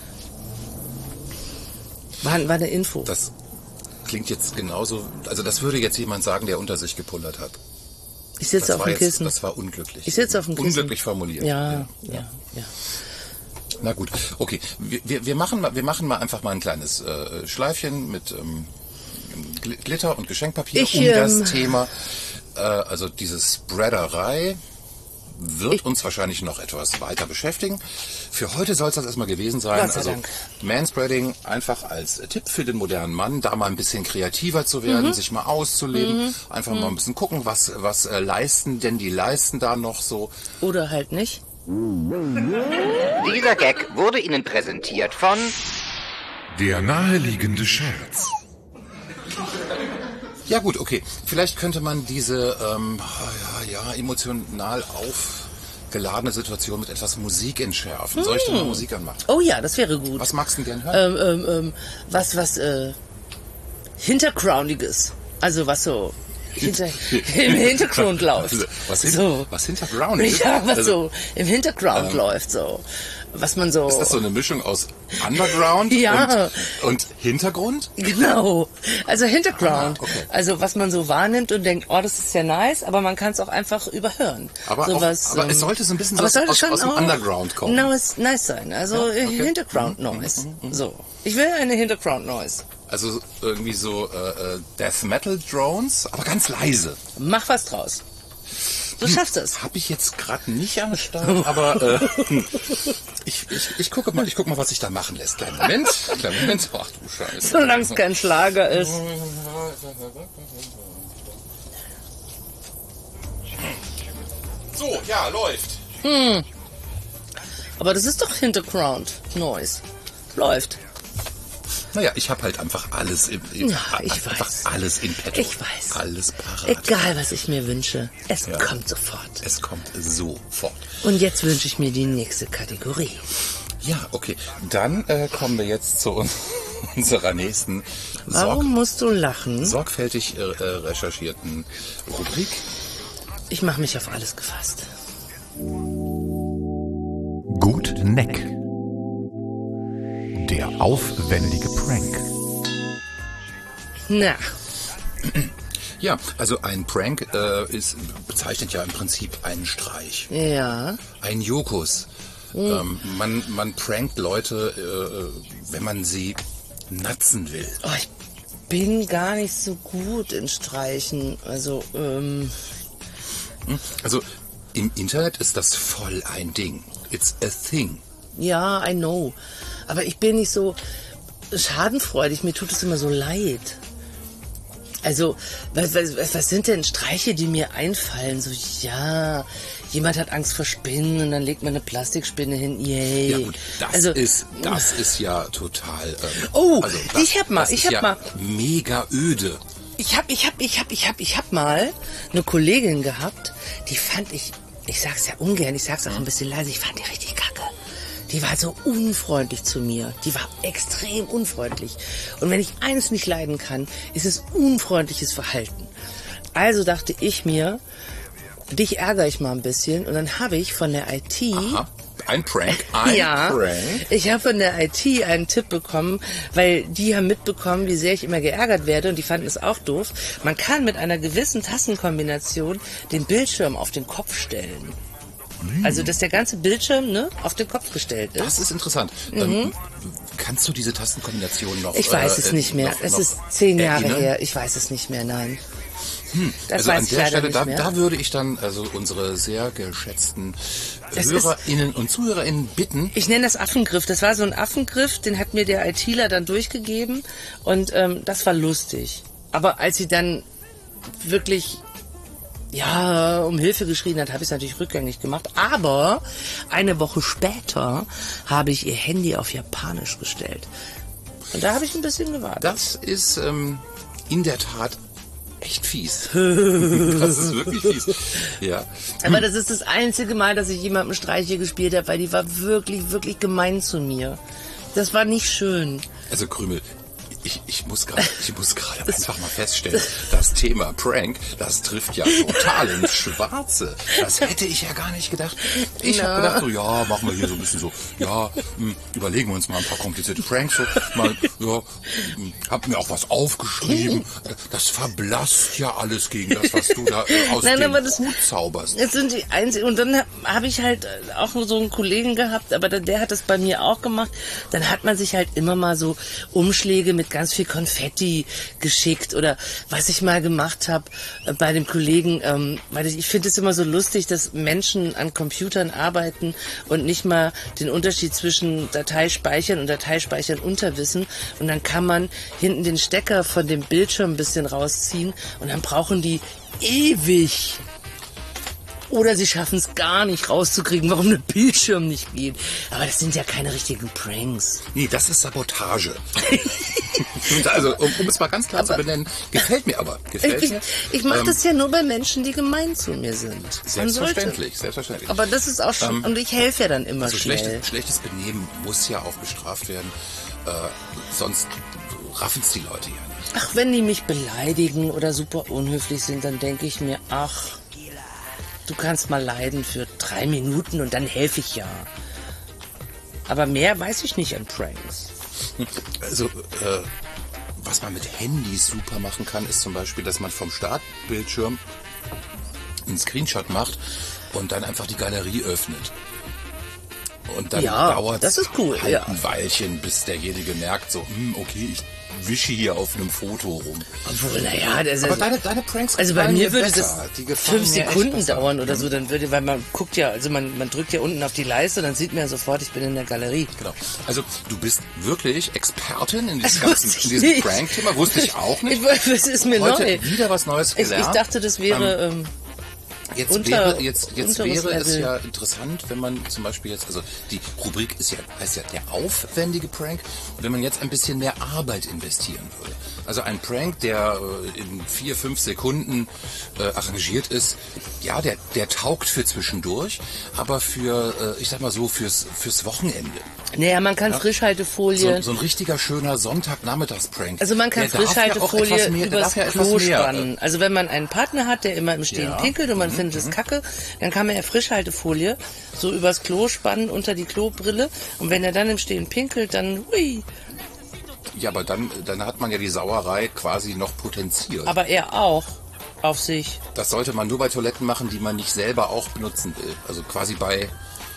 War, war eine Info. Das klingt jetzt genauso, also das würde jetzt jemand sagen, der unter sich gepullert hat. ich sitze Das auf war dem jetzt, Kissen. das war unglücklich. Ich sitze auf dem Kissen. Unglücklich formuliert. Ja, ja, ja. Na gut, okay. Wir, wir, wir, machen, mal, wir machen mal einfach mal ein kleines äh, Schleifchen mit ähm, Gl- Glitter und Geschenkpapier Ich, um ähm, das Thema. Äh, also diese Spreaderei wird Ich- uns wahrscheinlich noch etwas weiter beschäftigen. Für heute soll es das erstmal gewesen sein. Gott sei Also Dank. Manspreading einfach als Tipp für den modernen Mann, da mal ein bisschen kreativer zu werden, Mhm. sich mal auszuleben, einfach mal ein bisschen gucken, was, was äh, leisten denn die leisten da noch so. Oder halt nicht. Dieser Gag wurde Ihnen präsentiert von Der naheliegende Scherz. Ja gut, okay. Vielleicht könnte man diese ähm, ja, ja, emotional aufgeladene Situation mit etwas Musik entschärfen. Soll ich denn mal Musik anmachen? Oh ja, das wäre gut. Was magst du denn gern hören? Ähm, ähm, ähm, was, was, äh, Hintergroundiges. Also was so hinter, im Hintergrund läuft. Was, hin, so. was Hinterground ist? Ja, was also, so im Hintergrund ähm, läuft, so. Was man so... Ist das so eine Mischung aus Underground ja. und, und Hintergrund? Genau. Also Hintergrund. Ah, okay. Also was man so wahrnimmt und denkt, oh, das ist ja nice, aber man kann es auch einfach überhören. Aber, so auch, was, aber ähm, es sollte so ein bisschen aber aus, sollte aus, schon aus dem auch Underground kommen. Nice, nice sein. Also ja, okay. Hinterground Noise. So. Ich will eine Hinterground Noise. Also irgendwie so äh, Death Metal Drones, aber ganz leise. Mach was draus. Du schaffst es. Habe ich jetzt gerade nicht am Start, aber äh, ich, ich, ich gucke mal, ich guck mal, was sich da machen lässt. Kleinen Moment, kleinen Moment. Ach du Scheiße. Solange es kein Schlager ist. So, ja, läuft. Hm. Aber das ist doch Hinterground Noise. Läuft. Naja, ich habe halt einfach alles im, im ja, ich einfach weiß. alles in petto. Ich weiß. Alles parat. Egal, was ich mir wünsche. Es ja. kommt sofort. Es kommt sofort. Und jetzt wünsche ich mir die nächste Kategorie. Ja, okay. Dann äh, kommen wir jetzt zu unserer nächsten Warum Sorg musst du lachen? sorgfältig äh, recherchierten Rubrik. Ich mache mich auf alles gefasst. Gut Neck. Der aufwendige Prank. Na. Ja, also ein Prank äh, ist, bezeichnet ja im Prinzip einen Streich. Ja. Ein Jokus. Mhm. Ähm, man, man prankt Leute, äh, wenn man sie natzen will. Oh, ich bin gar nicht so gut in Streichen. Also, ähm... Also, im Internet ist das voll ein Ding. It's a thing. Ja, I know. Aber ich bin nicht so schadenfreudig. Mir tut es immer so leid. Also, was, was, was sind denn Streiche, die mir einfallen? So, ja, jemand hat Angst vor Spinnen und dann legt man eine Plastikspinne hin. Yay. Ja gut, das also, ist das ist ja total. Ähm, oh, also das, ich hab mal, das ich ist hab ja mal. Mega öde. Ich hab, ich hab, ich hab, ich hab, ich hab mal eine Kollegin gehabt, die fand ich, ich sag's ja ungern, ich sag's auch ein bisschen leise, ich fand die richtig kacke. Die war so unfreundlich zu mir. Die war extrem unfreundlich. Und wenn ich eines nicht leiden kann, ist es unfreundliches Verhalten. Also dachte ich mir, dich ärgere ich mal ein bisschen. Und dann habe ich von der I T... Aha. Ein Prank, ein ja, Prank. Ich habe von der I T einen Tipp bekommen, weil die haben mitbekommen, wie sehr ich immer geärgert werde und die fanden es auch doof. Man kann mit einer gewissen Tastenkombination den Bildschirm auf den Kopf stellen. Mm. Also, dass der ganze Bildschirm ne, auf den Kopf gestellt ist. Das ist interessant. Mhm. Ähm, kannst du diese Tastenkombination noch... Ich weiß äh, es nicht mehr. Noch, es noch ist zehn Jahre erinnern? her. Ich weiß es nicht mehr, nein. Hm. Das also weiß an ich der leider Stelle, nicht da, mehr. da würde ich dann also unsere sehr geschätzten Das HörerInnen und ZuhörerInnen bitten. Ich nenne das Affengriff. Das war so ein Affengriff, den hat mir der ITler dann durchgegeben und ähm, das war lustig. Aber als sie dann wirklich ja um Hilfe geschrien hat, habe ich es natürlich rückgängig gemacht. Aber eine Woche später habe ich ihr Handy auf Japanisch gestellt. Und da habe ich ein bisschen gewartet. Das ist ähm, in der Tat echt fies. Das ist wirklich fies. Ja. Aber das ist das einzige Mal, dass ich jemandem Streiche gespielt habe, weil die war wirklich, wirklich gemein zu mir. Das war nicht schön. Also Krümel, ich, ich muss gerade ich muss gerade einfach mal feststellen, das Thema Prank, das trifft ja total ins Schwarze. Das hätte ich ja gar nicht gedacht. Ich habe gedacht, so ja, machen wir hier so ein bisschen so, ja, mh, überlegen wir uns mal ein paar komplizierte Pranks. So, mal, ja, hab mir auch was aufgeschrieben. Das verblasst ja alles gegen das, was du da äh, aus Nein, dem aber das, Hut zauberst. Das sind die einzigen. Und dann habe hab ich halt auch so einen Kollegen gehabt, aber der, der hat das bei mir auch gemacht. Dann hat man sich halt immer mal so Umschläge mit ganz viel Konfetti geschickt oder was ich mal gemacht habe äh, bei dem Kollegen, ähm, weil ich, ich finde es immer so lustig, dass Menschen an Computern arbeiten und nicht mal den Unterschied zwischen Dateispeichern und Dateispeichern unterwissen und dann kann man hinten den Stecker von dem Bildschirm ein bisschen rausziehen und dann brauchen die ewig. Oder sie schaffen es gar nicht rauszukriegen, warum der Bildschirm nicht geht. Aber das sind ja keine richtigen Pranks. Nee, das ist Sabotage. Also, um, um es mal ganz klar aber, zu benennen, gefällt mir aber. Gefällt ich mir. ich mache ähm, das ja nur bei Menschen, die gemein zu mir sind. Selbstverständlich, selbstverständlich. Aber das ist auch schon, ähm, und ich helfe ja dann immer also schnell. Schlechtes, schlechtes Benehmen muss ja auch bestraft werden. Äh, sonst raffen's die Leute ja nicht. Ach, wenn die mich beleidigen oder super unhöflich sind, dann denke ich mir, ach, du kannst mal leiden für drei Minuten und dann helfe ich ja. Aber mehr weiß ich nicht an Pranks. Also, äh, was man mit Handys super machen kann, ist zum Beispiel, dass man vom Startbildschirm einen Screenshot macht und dann einfach die Galerie öffnet. Und dann ja, dauert es cool, halt ja. ein Weilchen, bis derjenige merkt, so, hm, okay, ich wische hier auf einem Foto rum. Obwohl, naja, das Aber ist... deine, deine Pranks Also bei mir würde besser. das fünf Sekunden dauern oder so, dann würde, weil man guckt ja, also man, man drückt ja unten auf die Leiste, dann sieht man ja sofort, ich bin in der Galerie. Genau. Also du bist wirklich Expertin in diesem Das ganzen, in diesem Prank-Thema, wusste ich auch nicht. Ich, das ist mir Heute neu. wieder was Neues gelernt. Ich, ich dachte, das wäre... Ähm, Jetzt Unter, wäre, jetzt, jetzt wäre es Level. ja interessant, wenn man zum Beispiel jetzt, also die Rubrik ist ja, heißt ja der aufwendige Prank, wenn man jetzt ein bisschen mehr Arbeit investieren würde. Also ein Prank, der äh, in vier, fünf Sekunden äh, arrangiert ist, ja, der, der taugt für zwischendurch, aber für, äh, ich sag mal so, fürs, fürs Wochenende. Naja, man kann Ja? Frischhaltefolie... So, so ein richtiger schöner Sonntagnachmittagsprank. Also man kann Der darf ja auch Frischhaltefolie etwas mehr- der übers darf ja etwas Klo mehr, spannen. Also wenn man einen Partner hat, der immer im Stehen Ja. pinkelt und man findet es kacke, dann kann man ja Frischhaltefolie so übers Klo spannen unter die Klobrille und wenn er dann im Stehen pinkelt, dann hui. Ja, aber dann, dann hat man ja die Sauerei quasi noch potenziert. Aber er auch auf sich. Das sollte man nur bei Toiletten machen, die man nicht selber auch benutzen will. Also quasi bei,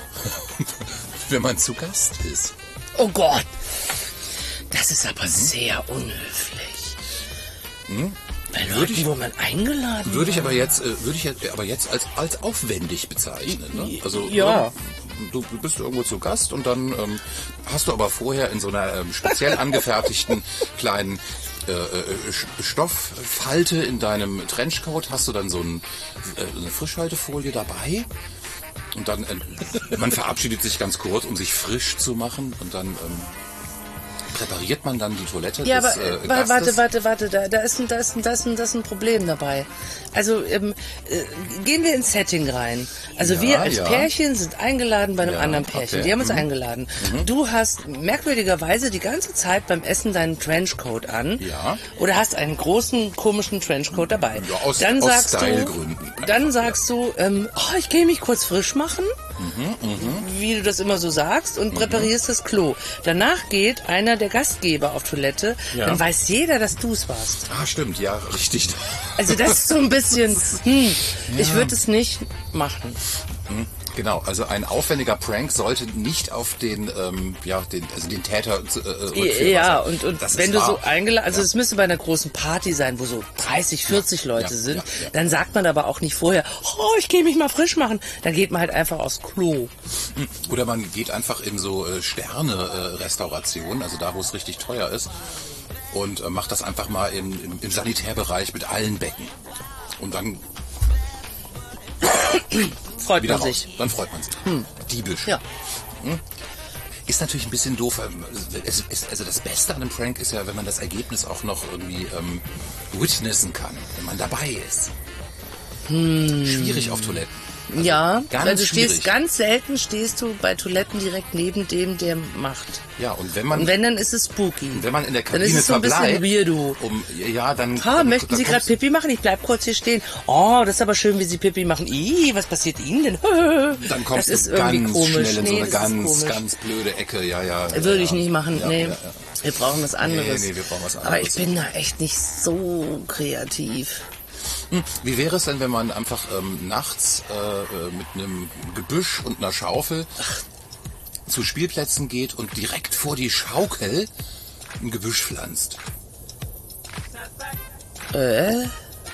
wenn man zu Gast ist. Oh Gott, das ist aber sehr unhöflich. Hm? Bei Würde Leuten, ich- wo man eingeladen Würde ich war. aber jetzt, äh, würde ich jetzt- aber jetzt als, als aufwendig bezeichnen. Ne? Also, Ja. ähm, Du bist irgendwo zu Gast und dann ähm, hast du aber vorher in so einer ähm, speziell angefertigten kleinen äh, äh, Sch- Stofffalte in deinem Trenchcoat hast du dann so ein, äh, eine Frischhaltefolie dabei und dann äh, man verabschiedet sich ganz kurz, um sich frisch zu machen und dann ähm, präpariert man dann die Toilette Ja, des aber äh, äh, Gastes. warte, warte, warte, da, da, ist ein, da, ist ein, da, ist ein, da ist ein Problem dabei. Also ähm, äh, gehen wir ins Setting rein. Also Ja, wir als ja. Pärchen sind eingeladen bei einem Ja, anderen Pärchen. okay. Die haben uns Mhm. eingeladen. Du hast merkwürdigerweise die ganze Zeit beim Essen deinen Trenchcoat an. Ja. Oder hast einen großen, komischen Trenchcoat dabei. Ja, aus- dann aus sagst du, Stylegründen einfach, dann ja. sagst du, ähm, oh, ich gehe mich kurz frisch machen. Mhm, Wie du das immer so sagst und präparierst das Klo. Danach geht einer der Gastgeber auf Toilette, Ja. dann weiß jeder, dass du es warst. Ah, stimmt, ja, richtig. Also das ist so ein bisschen, hm, ich würde es nicht machen. Genau, also ein aufwendiger Prank sollte nicht auf den, ähm, ja, den, also den Täter äh, rückführbar Ja, sein. und, und Das wenn ist du so wahr. eingeladen, also Ja. es müsste bei einer großen Party sein, wo so dreißig, vierzig Leute ja, sind, ja, ja. dann sagt man aber auch nicht vorher, oh, ich gehe mich mal frisch machen. Dann geht man halt einfach aufs Klo. Oder man geht einfach in so äh, Sterne-Restaurationen, also da, wo es richtig teuer ist, und äh, macht das einfach mal im, im, im Sanitärbereich mit allen Becken. Und dann Freut wieder man raus. sich. Dann freut man sich. Diebisch. Ja. Ist natürlich ein bisschen doof. ähm, Es, es, also das Beste an einem Prank ist ja, wenn man das Ergebnis auch noch irgendwie ähm, witnessen kann, wenn man dabei ist. Schwierig auf Toiletten. Ja, ganz weil du stehst, schwierig. ganz selten stehst du bei Toiletten direkt neben dem, der macht. Ja, und wenn man, Und wenn, dann ist es spooky. wenn man in der dann Kabine ist es so ein bisschen verbleibt, weirdo. um, ja, dann... Ah, dann, möchten dann Sie gerade kommst- Pipi machen? Ich bleib kurz hier stehen. Oh, das ist aber schön, wie Sie Pipi machen. Ih, was passiert Ihnen denn? Dann kommst das ist du irgendwie ganz komisch. schnell in so Nee, eine das ist ganz, komisch. ganz blöde Ecke. Ja, ja. ja, Würde ja. ich nicht machen, Ja, nee. ja, ja. Wir brauchen was anderes. Nee, nee, wir brauchen was Aber ich anderes. bin da echt nicht so kreativ. Wie wäre es denn, wenn man einfach ähm, nachts äh, äh, mit einem Gebüsch und einer Schaufel zu Spielplätzen geht und direkt vor die Schaukel ein Gebüsch pflanzt? Äh?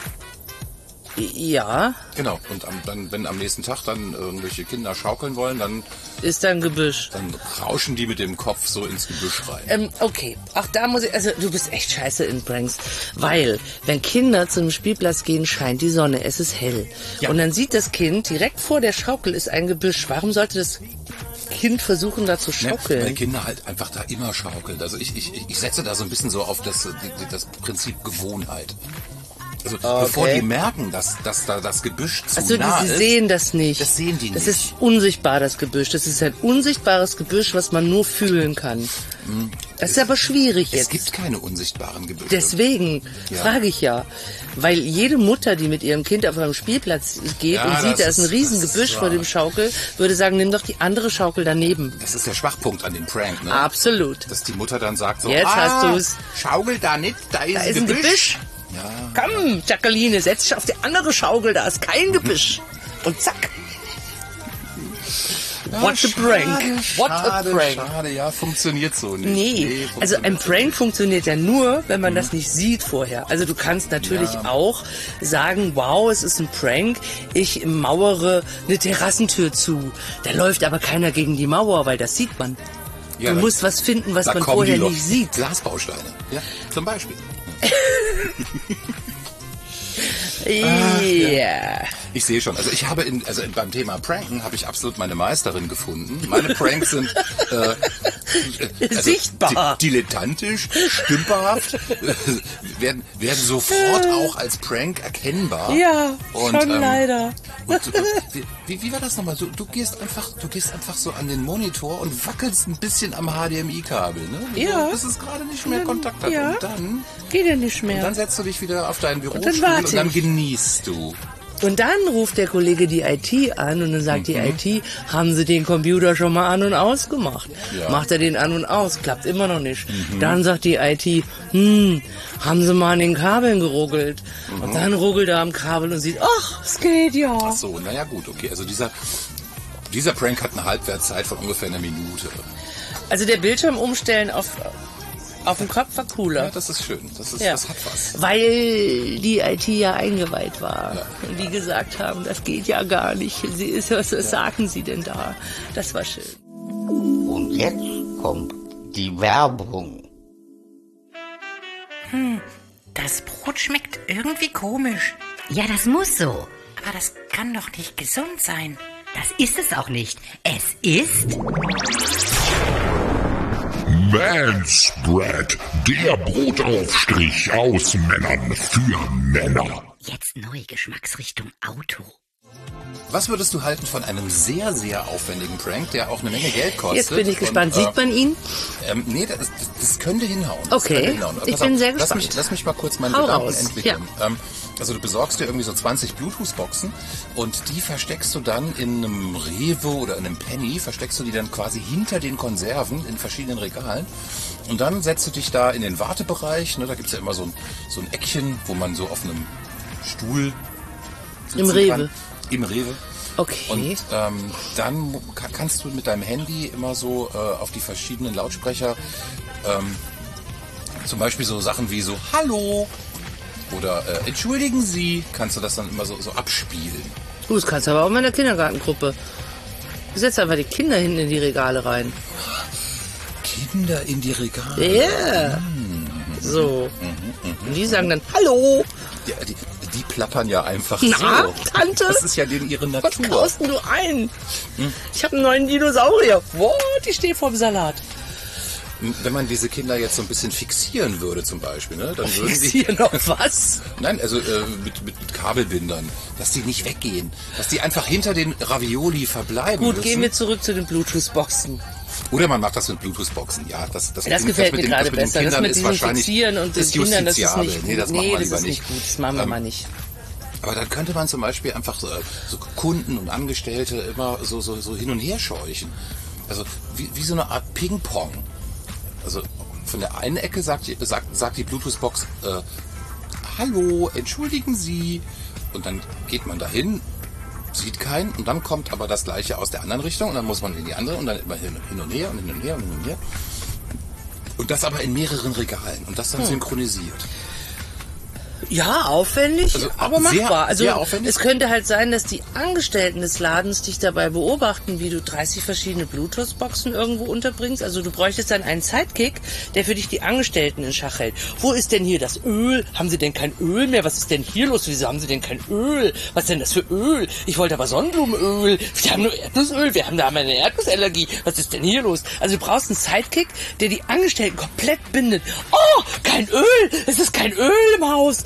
Ja, Genau. Und am, dann, wenn am nächsten Tag dann irgendwelche Kinder schaukeln wollen, dann, ist da ein Gebüsch. dann rauschen die mit dem Kopf so ins Gebüsch rein. Ähm, okay, auch da muss ich, also du bist echt scheiße in Pranks, weil wenn Kinder zu einem Spielplatz gehen, scheint die Sonne, es ist hell. Ja. Und dann sieht das Kind, direkt vor der Schaukel ist ein Gebüsch. Warum sollte das Kind versuchen, da zu Ne, schaukeln? weil Kinder halt einfach da immer schaukeln. Also ich, ich, ich setze da so ein bisschen so auf das, die- das Prinzip Gewohnheit. Also okay. Bevor die merken, dass, dass da das Gebüsch zu also, nah die ist. sehen das nicht. Das sehen die das nicht. Das ist unsichtbar, das Gebüsch. Das ist ein unsichtbares Gebüsch, was man nur fühlen kann. Mhm. Das ist aber schwierig jetzt. Es gibt keine unsichtbaren Gebüsche. Deswegen ja. frage ich ja. Weil jede Mutter, die mit ihrem Kind auf einem Spielplatz geht ja, und sieht, da ist ein Riesengebüsch vor dem Schaukel, würde sagen, nimm doch die andere Schaukel daneben. Das ist der Schwachpunkt an dem Prank, ne? Absolut. Dass die Mutter dann sagt so, jetzt ah, hast du's. Schaukel da nicht, da ist, da ein, ist Gebüsch. ein Gebüsch. Ja. Komm, Jacqueline, setz dich auf die andere Schaukel, da ist kein Gebüsch. Und zack. Ja, What a prank. What schade, a prank. Schade, ja, funktioniert so nicht. Nee, nee also ein Prank funktioniert ja nur, wenn man mhm. das nicht sieht vorher. Also du kannst natürlich ja. auch sagen, wow, es ist ein Prank, ich mauere eine Terrassentür zu. Da läuft aber keiner gegen die Mauer, weil das sieht man. Ja, du musst was finden, was man vorher nicht sieht. Glasbausteine, ja, zum Beispiel. Ja. Yeah. Ich sehe schon. Also ich habe in, also beim Thema Pranken habe ich absolut meine Meisterin gefunden. Meine Pranks sind äh, also sichtbar, dilettantisch, stümperhaft, äh, werden werden sofort auch als Prank erkennbar. Ja, und, schon ähm, leider. Und, äh, wie, wie war das nochmal? Du, du gehst einfach, du gehst einfach so an den Monitor und wackelst ein bisschen am H D M I-Kabel, ne? Ja. Bis es gerade nicht mehr Kontakt hat. Ja. Und dann geht ja nicht mehr. Und dann setzt du dich wieder auf deinen Bürostuhl und dann, und dann genießt du. Und dann ruft der Kollege die I T an und dann sagt mhm. die I T, haben Sie den Computer schon mal an und ausgemacht? Ja. Macht er den an und aus, klappt immer noch nicht. Mhm. Dann sagt die I T, hm, haben Sie mal an den Kabeln geruckelt? Mhm. Und dann ruckelt er am Kabel und sieht, ach, es geht ja. Ach so, naja gut, okay. Also dieser, dieser Prank hat eine Halbwertszeit von ungefähr einer Minute. Also der Bildschirm umstellen auf... Auf dem Kopf war cooler. Ja, das ist schön. Das, ist, ja. das hat was. Weil die I T ja eingeweiht war. Ja. Und die gesagt haben, das geht ja gar nicht. Sie ist, was ja. sagen Sie denn da? Das war schön. Und jetzt kommt die Werbung. Hm, das Brot schmeckt irgendwie komisch. Ja, das muss so. Aber das kann doch nicht gesund sein. Das ist es auch nicht. Es ist... Manspread, der Brotaufstrich aus Männern für Männer. Jetzt neue Geschmacksrichtung Auto. Was würdest du halten von einem sehr, sehr aufwendigen Prank, der auch eine Menge Geld kostet? Jetzt bin ich gespannt. Und, äh, Sieht man ihn? Ähm, nee, das, das könnte hinhauen. Okay, könnte hinhauen. ich Pass bin auf, sehr lass gespannt. Mich, lass mich mal kurz meinen Hau Gedanken raus. entwickeln. Ja. Ähm, also du besorgst dir irgendwie so zwanzig Bluetooth-Boxen und die versteckst du dann in einem Rewe oder in einem Penny, versteckst du die dann quasi hinter den Konserven in verschiedenen Regalen. Und dann setzt du dich da in den Wartebereich. Ne, da gibt's ja immer so ein, so ein Eckchen, wo man so auf einem Stuhl sitzen Im Rewe. kann. Im Rewe. Okay. Und ähm, dann kann, kannst du mit deinem Handy immer so äh, auf die verschiedenen Lautsprecher ähm, zum Beispiel so Sachen wie so Hallo oder äh, entschuldigen Sie, kannst du das dann immer so, so abspielen. Du, das kannst du aber auch in der Kindergartengruppe. Du setzt einfach die Kinder hinten in die Regale rein. Kinder in die Regale? Ja. Yeah. Mhm. So. Mhm, mh, und die sagen dann Hallo. Ja, die, die plappern ja einfach Na, so. Tante? Das ist ja denen ihre Natur. Was kaufst du ein? Hm? Ich habe einen neuen Dinosaurier. What? Ich stehe vorm Salat. Wenn man diese Kinder jetzt so ein bisschen fixieren würde zum Beispiel, ne, dann würden fixieren die... noch was? Nein, also äh, mit, mit, mit Kabelbindern, dass die nicht weggehen, dass die einfach hinter den Ravioli verbleiben Gut, müssen. gehen wir zurück zu den Bluetooth-Boxen. Oder man macht das mit Bluetooth-Boxen, ja. Das, das, das mit, gefällt das mit mir den, gerade das mit besser. Den das mit ist diesem Fixieren und den ist Kindern, das ist nicht gut. Nee, das, nee, macht man das ist nicht nicht gut. Das machen wir ähm, mal nicht. Aber dann könnte man zum Beispiel einfach so, so Kunden und Angestellte immer so, so, so hin und her scheuchen. Also wie, wie so eine Art Ping-Pong. Also von der einen Ecke sagt, sagt, sagt die Bluetooth-Box, äh, Hallo, entschuldigen Sie. Und dann geht man dahin, sieht keinen und dann kommt aber das Gleiche aus der anderen Richtung und dann muss man in die andere und dann immer hin, hin und her und hin und her und hin und her. Und das aber in mehreren Regalen und das dann hm. synchronisiert. Ja, aufwendig, also, aber machbar. Sehr, also sehr aufwendig. Es könnte halt sein, dass die Angestellten des Ladens dich dabei beobachten, wie du dreißig verschiedene Bluetooth-Boxen irgendwo unterbringst. Also du bräuchtest dann einen Sidekick, der für dich die Angestellten in Schach hält. Wo ist denn hier das Öl? Haben Sie denn kein Öl mehr? Was ist denn hier los? Wieso haben Sie denn kein Öl? Was ist denn das für Öl? Ich wollte aber Sonnenblumenöl. Wir haben nur Erdnussöl. Wir haben da eine Erdnussallergie. Was ist denn hier los? Also du brauchst einen Sidekick, der die Angestellten komplett bindet. Oh, kein Öl! Es ist kein Öl im Haus!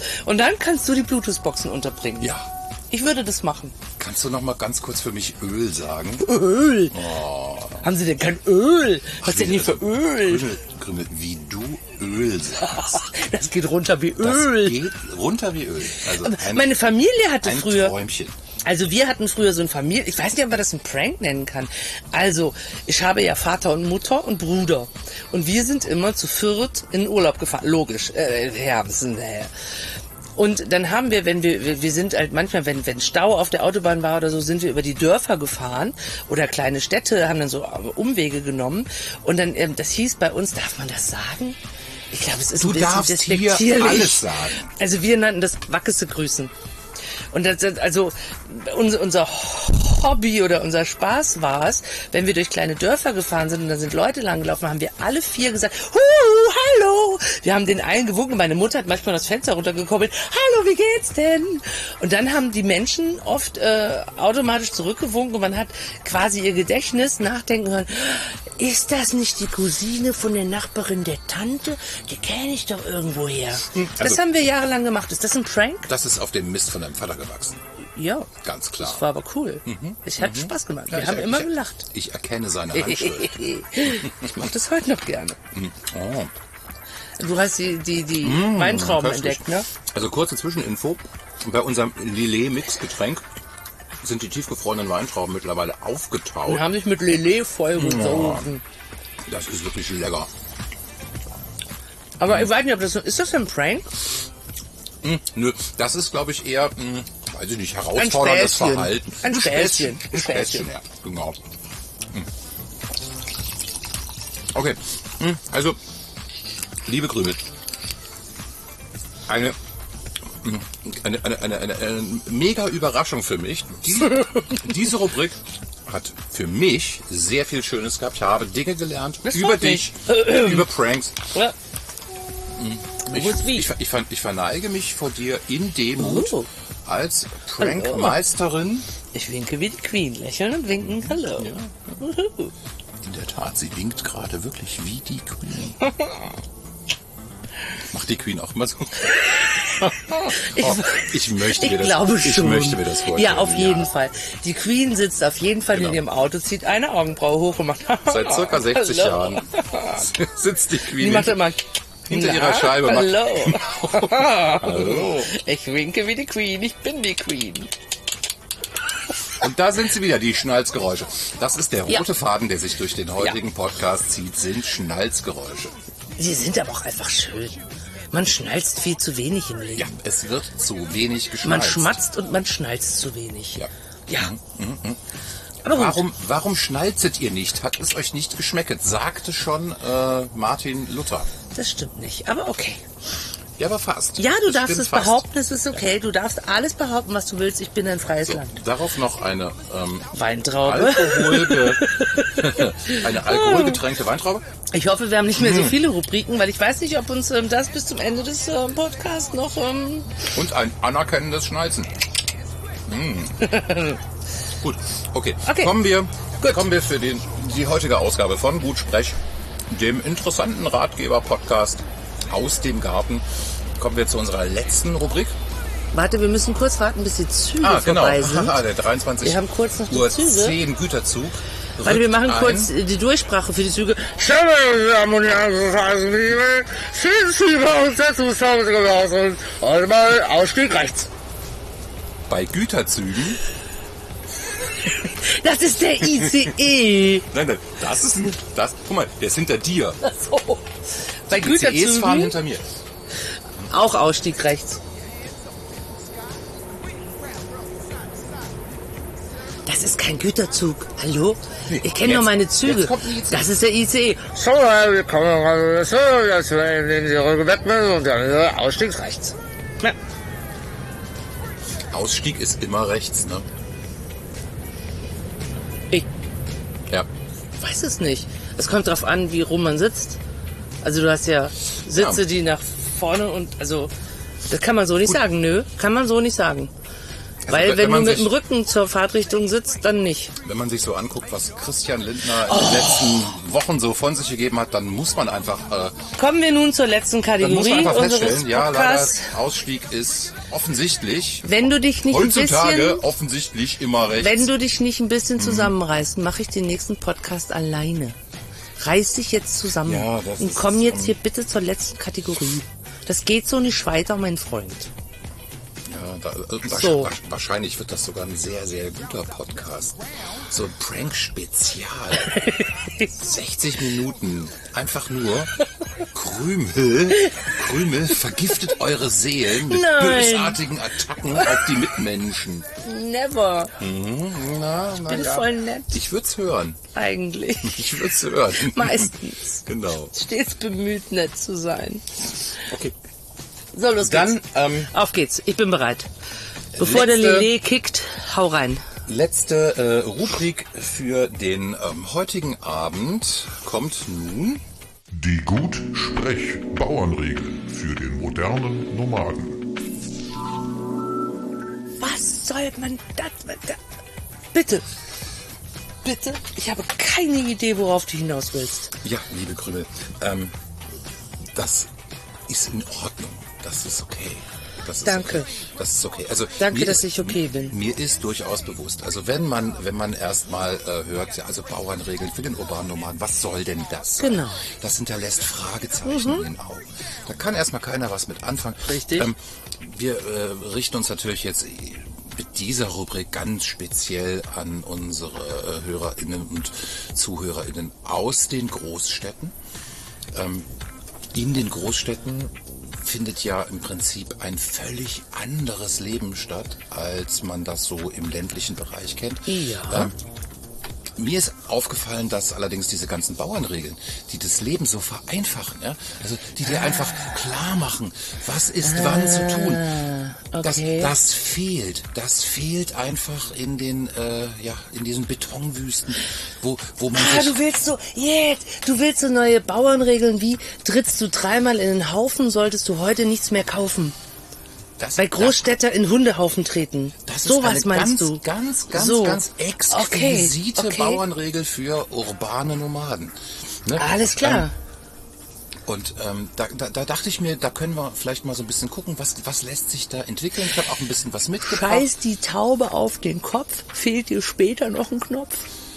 Und dann kannst du die Bluetooth-Boxen unterbringen. Ja. Ich würde das machen. Kannst du noch mal ganz kurz für mich Öl sagen? Öl? Oh. Haben Sie denn kein Öl? Was denn hier für Öl? Krümel, Krümel, wie du Öl sagst. Das geht runter wie Öl. Das geht runter wie Öl. Also ein, meine Familie hatte ein früher... Träumchen. Also wir hatten früher so ein Familie... Ich weiß nicht, ob man das einen Prank nennen kann. Also, ich habe ja Vater und Mutter und Bruder. Und wir sind immer zu viert in den Urlaub gefahren. Logisch. Äh, ja, das sind... Äh, Und dann haben wir, wenn wir, wir sind halt manchmal, wenn, wenn Stau auf der Autobahn war oder so, sind wir über die Dörfer gefahren oder kleine Städte, haben dann so Umwege genommen. Und dann, ähm, das hieß bei uns, darf man das sagen? Ich glaube, es ist du ein bisschen darfst despektierlich. Hier alles sagen. Also wir nannten das Wackese grüßen. Und das, also unser, unser Hobby oder unser Spaß war es, wenn wir durch kleine Dörfer gefahren sind und da sind Leute langgelaufen, haben wir alle vier gesagt, Huhu, hallo. Wir haben den einen gewunken. Meine Mutter hat manchmal das Fenster runtergekoppelt. Hallo, wie geht's denn? Und dann haben die Menschen oft äh, automatisch zurückgewunken und man hat quasi ihr Gedächtnis nachdenken hören. Ist das nicht die Cousine von der Nachbarin der Tante? Die kenne ich doch irgendwo her. Also, das haben wir jahrelang gemacht. Ist das ein Prank? Das ist auf dem Mist von deinem Vater gewachsen. Ja. Ganz klar. Das war aber cool. Mhm. Ich hatte mhm. Spaß gemacht. Ja, Wir ich, haben ich, immer ich, gelacht. Ich erkenne seine Handschrift. Ich mache das heute noch gerne. Oh. Du hast die, die, die Mmh, Weintrauben köstlich. entdeckt, ne? Also kurze Zwischeninfo. Bei unserem Lillet-Mix-Getränk sind die tiefgefrorenen Weintrauben mittlerweile aufgetaut. Und haben sich mit Lillet vollgesogen. Das ist wirklich lecker. Aber ich weiß nicht, ob das... Ist das ein Prank? Hm, nö, das ist, glaube ich, eher, hm, weiß ich nicht, herausforderndes Späßchen. Verhalten. Ein Späßchen. Ein Späßchen, ja, genau. Hm. Okay, hm, also, liebe Krümel, eine, hm, eine, eine, eine, eine, eine mega Überraschung für mich. Die, diese Rubrik hat für mich sehr viel Schönes gehabt. Ich habe Dinge gelernt Das über freut dich, mich. über Pranks. Ja. Ich, ich, ich, ich verneige mich vor dir in Demut Oh. als Prankmeisterin. Ich winke wie die Queen. Lächeln und winken. Hallo. Ja. Uhu. In der Tat, sie winkt gerade wirklich wie die Queen. Macht die Queen auch immer so? Ich, oh, ich möchte ich mir das, glaube ich schon. möchte mir das vorstellen. Ja, auf jeden Fall. Die Queen sitzt auf jeden Fall Genau. in ihrem Auto, zieht eine Augenbraue hoch und macht... Seit circa sechzig Hallo. Jahren sitzt die Queen Die macht immer... hinter Na, ihrer Scheibe. Macht, Hallo. Hallo. Ich winke wie die Queen, ich bin die Queen. Und da sind sie wieder, die Schnalzgeräusche. Das ist der rote Ja. Faden, der sich durch den heutigen Podcast zieht, sind Schnalzgeräusche. Sie sind aber auch einfach schön. Man schnalzt viel zu wenig im Leben. Ja, es wird zu wenig geschnalzt. Man schmatzt und man schnalzt zu wenig. Ja. Ja. Mhm, mhm. Aber gut. Warum, warum schnalzet ihr nicht? Hat es euch nicht geschmeckt? Sagte schon äh, Martin Luther. Das stimmt nicht, aber okay. Ja, aber fast. Ja, du Das darfst stimmt es fast. behaupten, es ist okay. Du darfst alles behaupten, was du willst. Ich bin ein freies So, Land. darauf noch eine ähm, Weintraube. Alkoholge eine alkoholgetränkte Weintraube. Ich hoffe, wir haben nicht mehr so Hm. viele Rubriken, weil ich weiß nicht, ob uns ähm, das bis zum Ende des ähm, Podcasts noch... Ähm Und ein anerkennendes Schnalzen. Mm. Gut, okay. Okay. Kommen wir, Gut. kommen wir für den, die heutige Ausgabe von Gutsprech, dem interessanten Ratgeber-Podcast aus dem Garten. Kommen wir zu unserer letzten Rubrik. Warte, wir müssen kurz warten, bis die Züge Ah, genau. vorbei sind. Haha, der dreiundzwanzig Wir haben kurz noch die Uhr Züge. zehn Güterzug. Warte, wir machen rückt kurz ein. äh, die Durchsprache für die Züge. Meine Damen und Herren, sind Sie bei uns der Zuschauer und heute mal Ausstieg rechts. Bei Güterzügen. Das ist der I C E. Nein, nein, das ist ein, das, guck mal, der ist hinter dir. Ach so. Bei Die I C Es fahren Güterzügen hinter mir. auch Ausstieg rechts. Das ist kein Güterzug. Hallo? Ich kenne jetzt- nur meine Züge. jetzt kommt ein I C E. Das ist der I C E. So, wir kommen so, jetzt nehmen Sie Ihre Wettbewerb und dann Ausstieg rechts. Ja. Ausstieg ist immer rechts, ne? Ich Ja. weiß es nicht. Es kommt drauf an, wie rum man sitzt. Also du hast ja Sitze, Ja. die nach vorne und also das kann man so nicht sagen. Nö, kann man so nicht sagen. Also Weil wenn, wenn du man mit sich, dem Rücken zur Fahrtrichtung sitzt, dann nicht. Wenn man sich so anguckt, was Christian Lindner oh. in den letzten Wochen so von sich gegeben hat, dann muss man einfach... Äh, Kommen wir nun zur letzten Kategorie dann muss man einfach feststellen, ja, leider, Podcasts. Ausstieg ist offensichtlich... Wenn du dich nicht heutzutage ein bisschen, offensichtlich immer rechts. Wenn du dich nicht ein bisschen zusammenreißt, mache ich den nächsten Podcast alleine. Reiß dich jetzt zusammen ja, das und komm jetzt um, hier bitte zur letzten Kategorie. Das geht so nicht weiter, mein Freund. Ja, da, da, so. Wahrscheinlich wird das sogar ein sehr, sehr guter Podcast. So ein Prank-Spezial. sechzig Minuten. Einfach nur Krümel. Krümel vergiftet eure Seelen mit Nein. bösartigen Attacken auf die Mitmenschen. Never. Mhm, na, ich na bin ja. voll nett. Ich würd's hören. Eigentlich. Ich würd's hören. Meistens. Genau. Stets bemüht, nett zu sein. Okay. So, los Dann, geht's. Ähm, Auf geht's. Ich bin bereit. Bevor letzte, der Lillet kickt, hau rein. Letzte äh, Rubrik für den ähm, heutigen Abend kommt nun... Die Gut-Sprech-Bauernregel für den modernen Nomaden. Was soll man das... das bitte. Bitte. Ich habe keine Idee, worauf du hinaus willst. Ja, liebe Krümel, ähm, das ist in Ordnung. Das ist okay. Das ist Danke. Okay. Das ist okay. Also Danke, dass ist, ich okay bin. Mir ist durchaus bewusst, also wenn man, wenn man erstmal äh, hört, ja, also Bauernregeln für den urbanen Nomaden, was soll denn das sein? Genau. Das hinterlässt Fragezeichen mhm. in den Augen. Da kann erstmal keiner was mit anfangen. Richtig. Ähm, wir äh, richten uns natürlich jetzt mit dieser Rubrik ganz speziell an unsere äh, HörerInnen und ZuhörerInnen aus den Großstädten. Ähm, in den Großstädten findet ja im Prinzip ein völlig anderes Leben statt, als man das so im ländlichen Bereich kennt. Ja. Ähm, mir ist aufgefallen, dass allerdings diese ganzen Bauernregeln, die das Leben so vereinfachen, ja, also die dir ah. einfach klar machen, was ist ah. wann zu tun, okay. das, das fehlt, das fehlt einfach in den, äh, ja, in diesen Betonwüsten, wo, wo man ah, sich... du willst so, jetzt, du willst so neue Bauernregeln wie, trittst du dreimal in den Haufen, solltest du heute nichts mehr kaufen. Das, Weil Großstädter das, in Hundehaufen treten. Das so ist was eine meinst ganz, du? ganz, ganz, so. ganz exquisite okay. okay. Bauernregel für urbane Nomaden. Ne? Alles klar. Ähm, und ähm, da, da, da dachte ich mir, da können wir vielleicht mal so ein bisschen gucken, was, was lässt sich da entwickeln. Ich habe auch ein bisschen was mitgebracht. Scheiß die Taube auf den Kopf, fehlt dir später noch ein Knopf?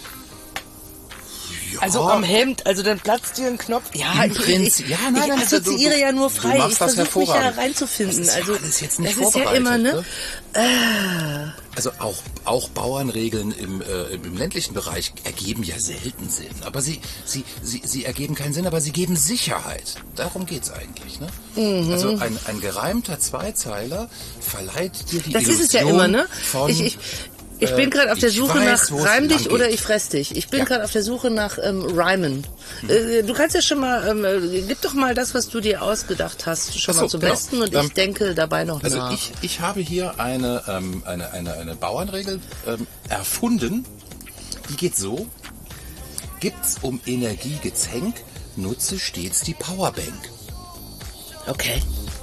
Ja. Also am Hemd, also dann platzt dir ein Knopf. Ja, Im ich, Prinzip, ich, ja, nein, ich nein, assoziiere du, ja nur frei. Ich versuche mich ja reinzufinden. Das ist also ja alles jetzt nicht das ist ja immer, ne? ne? Äh. Also auch, auch Bauernregeln im, äh, im ländlichen Bereich ergeben ja selten Sinn. Aber sie, sie, sie, sie ergeben keinen Sinn, aber sie geben Sicherheit. Darum geht's eigentlich, ne? Mhm. Also ein, ein gereimter Zweizeiler verleiht dir die das Illusion ist es ja immer, ne? Von, ich, ich, Ich bin gerade auf der Suche weiß, nach Reim dich geht. oder ich fress dich. Ich bin ja. gerade auf der Suche nach ähm, Rhymen. Mhm. Äh, du kannst ja schon mal, ähm, äh, gib doch mal das, was du dir ausgedacht hast, schon so, mal zum genau. Besten und ähm, ich denke dabei noch also nach. Also ich, ich habe hier eine, ähm, eine, eine, eine Bauernregel ähm, erfunden. Die geht so. Gibt's um Energie gezänk, nutze stets die Powerbank. Okay.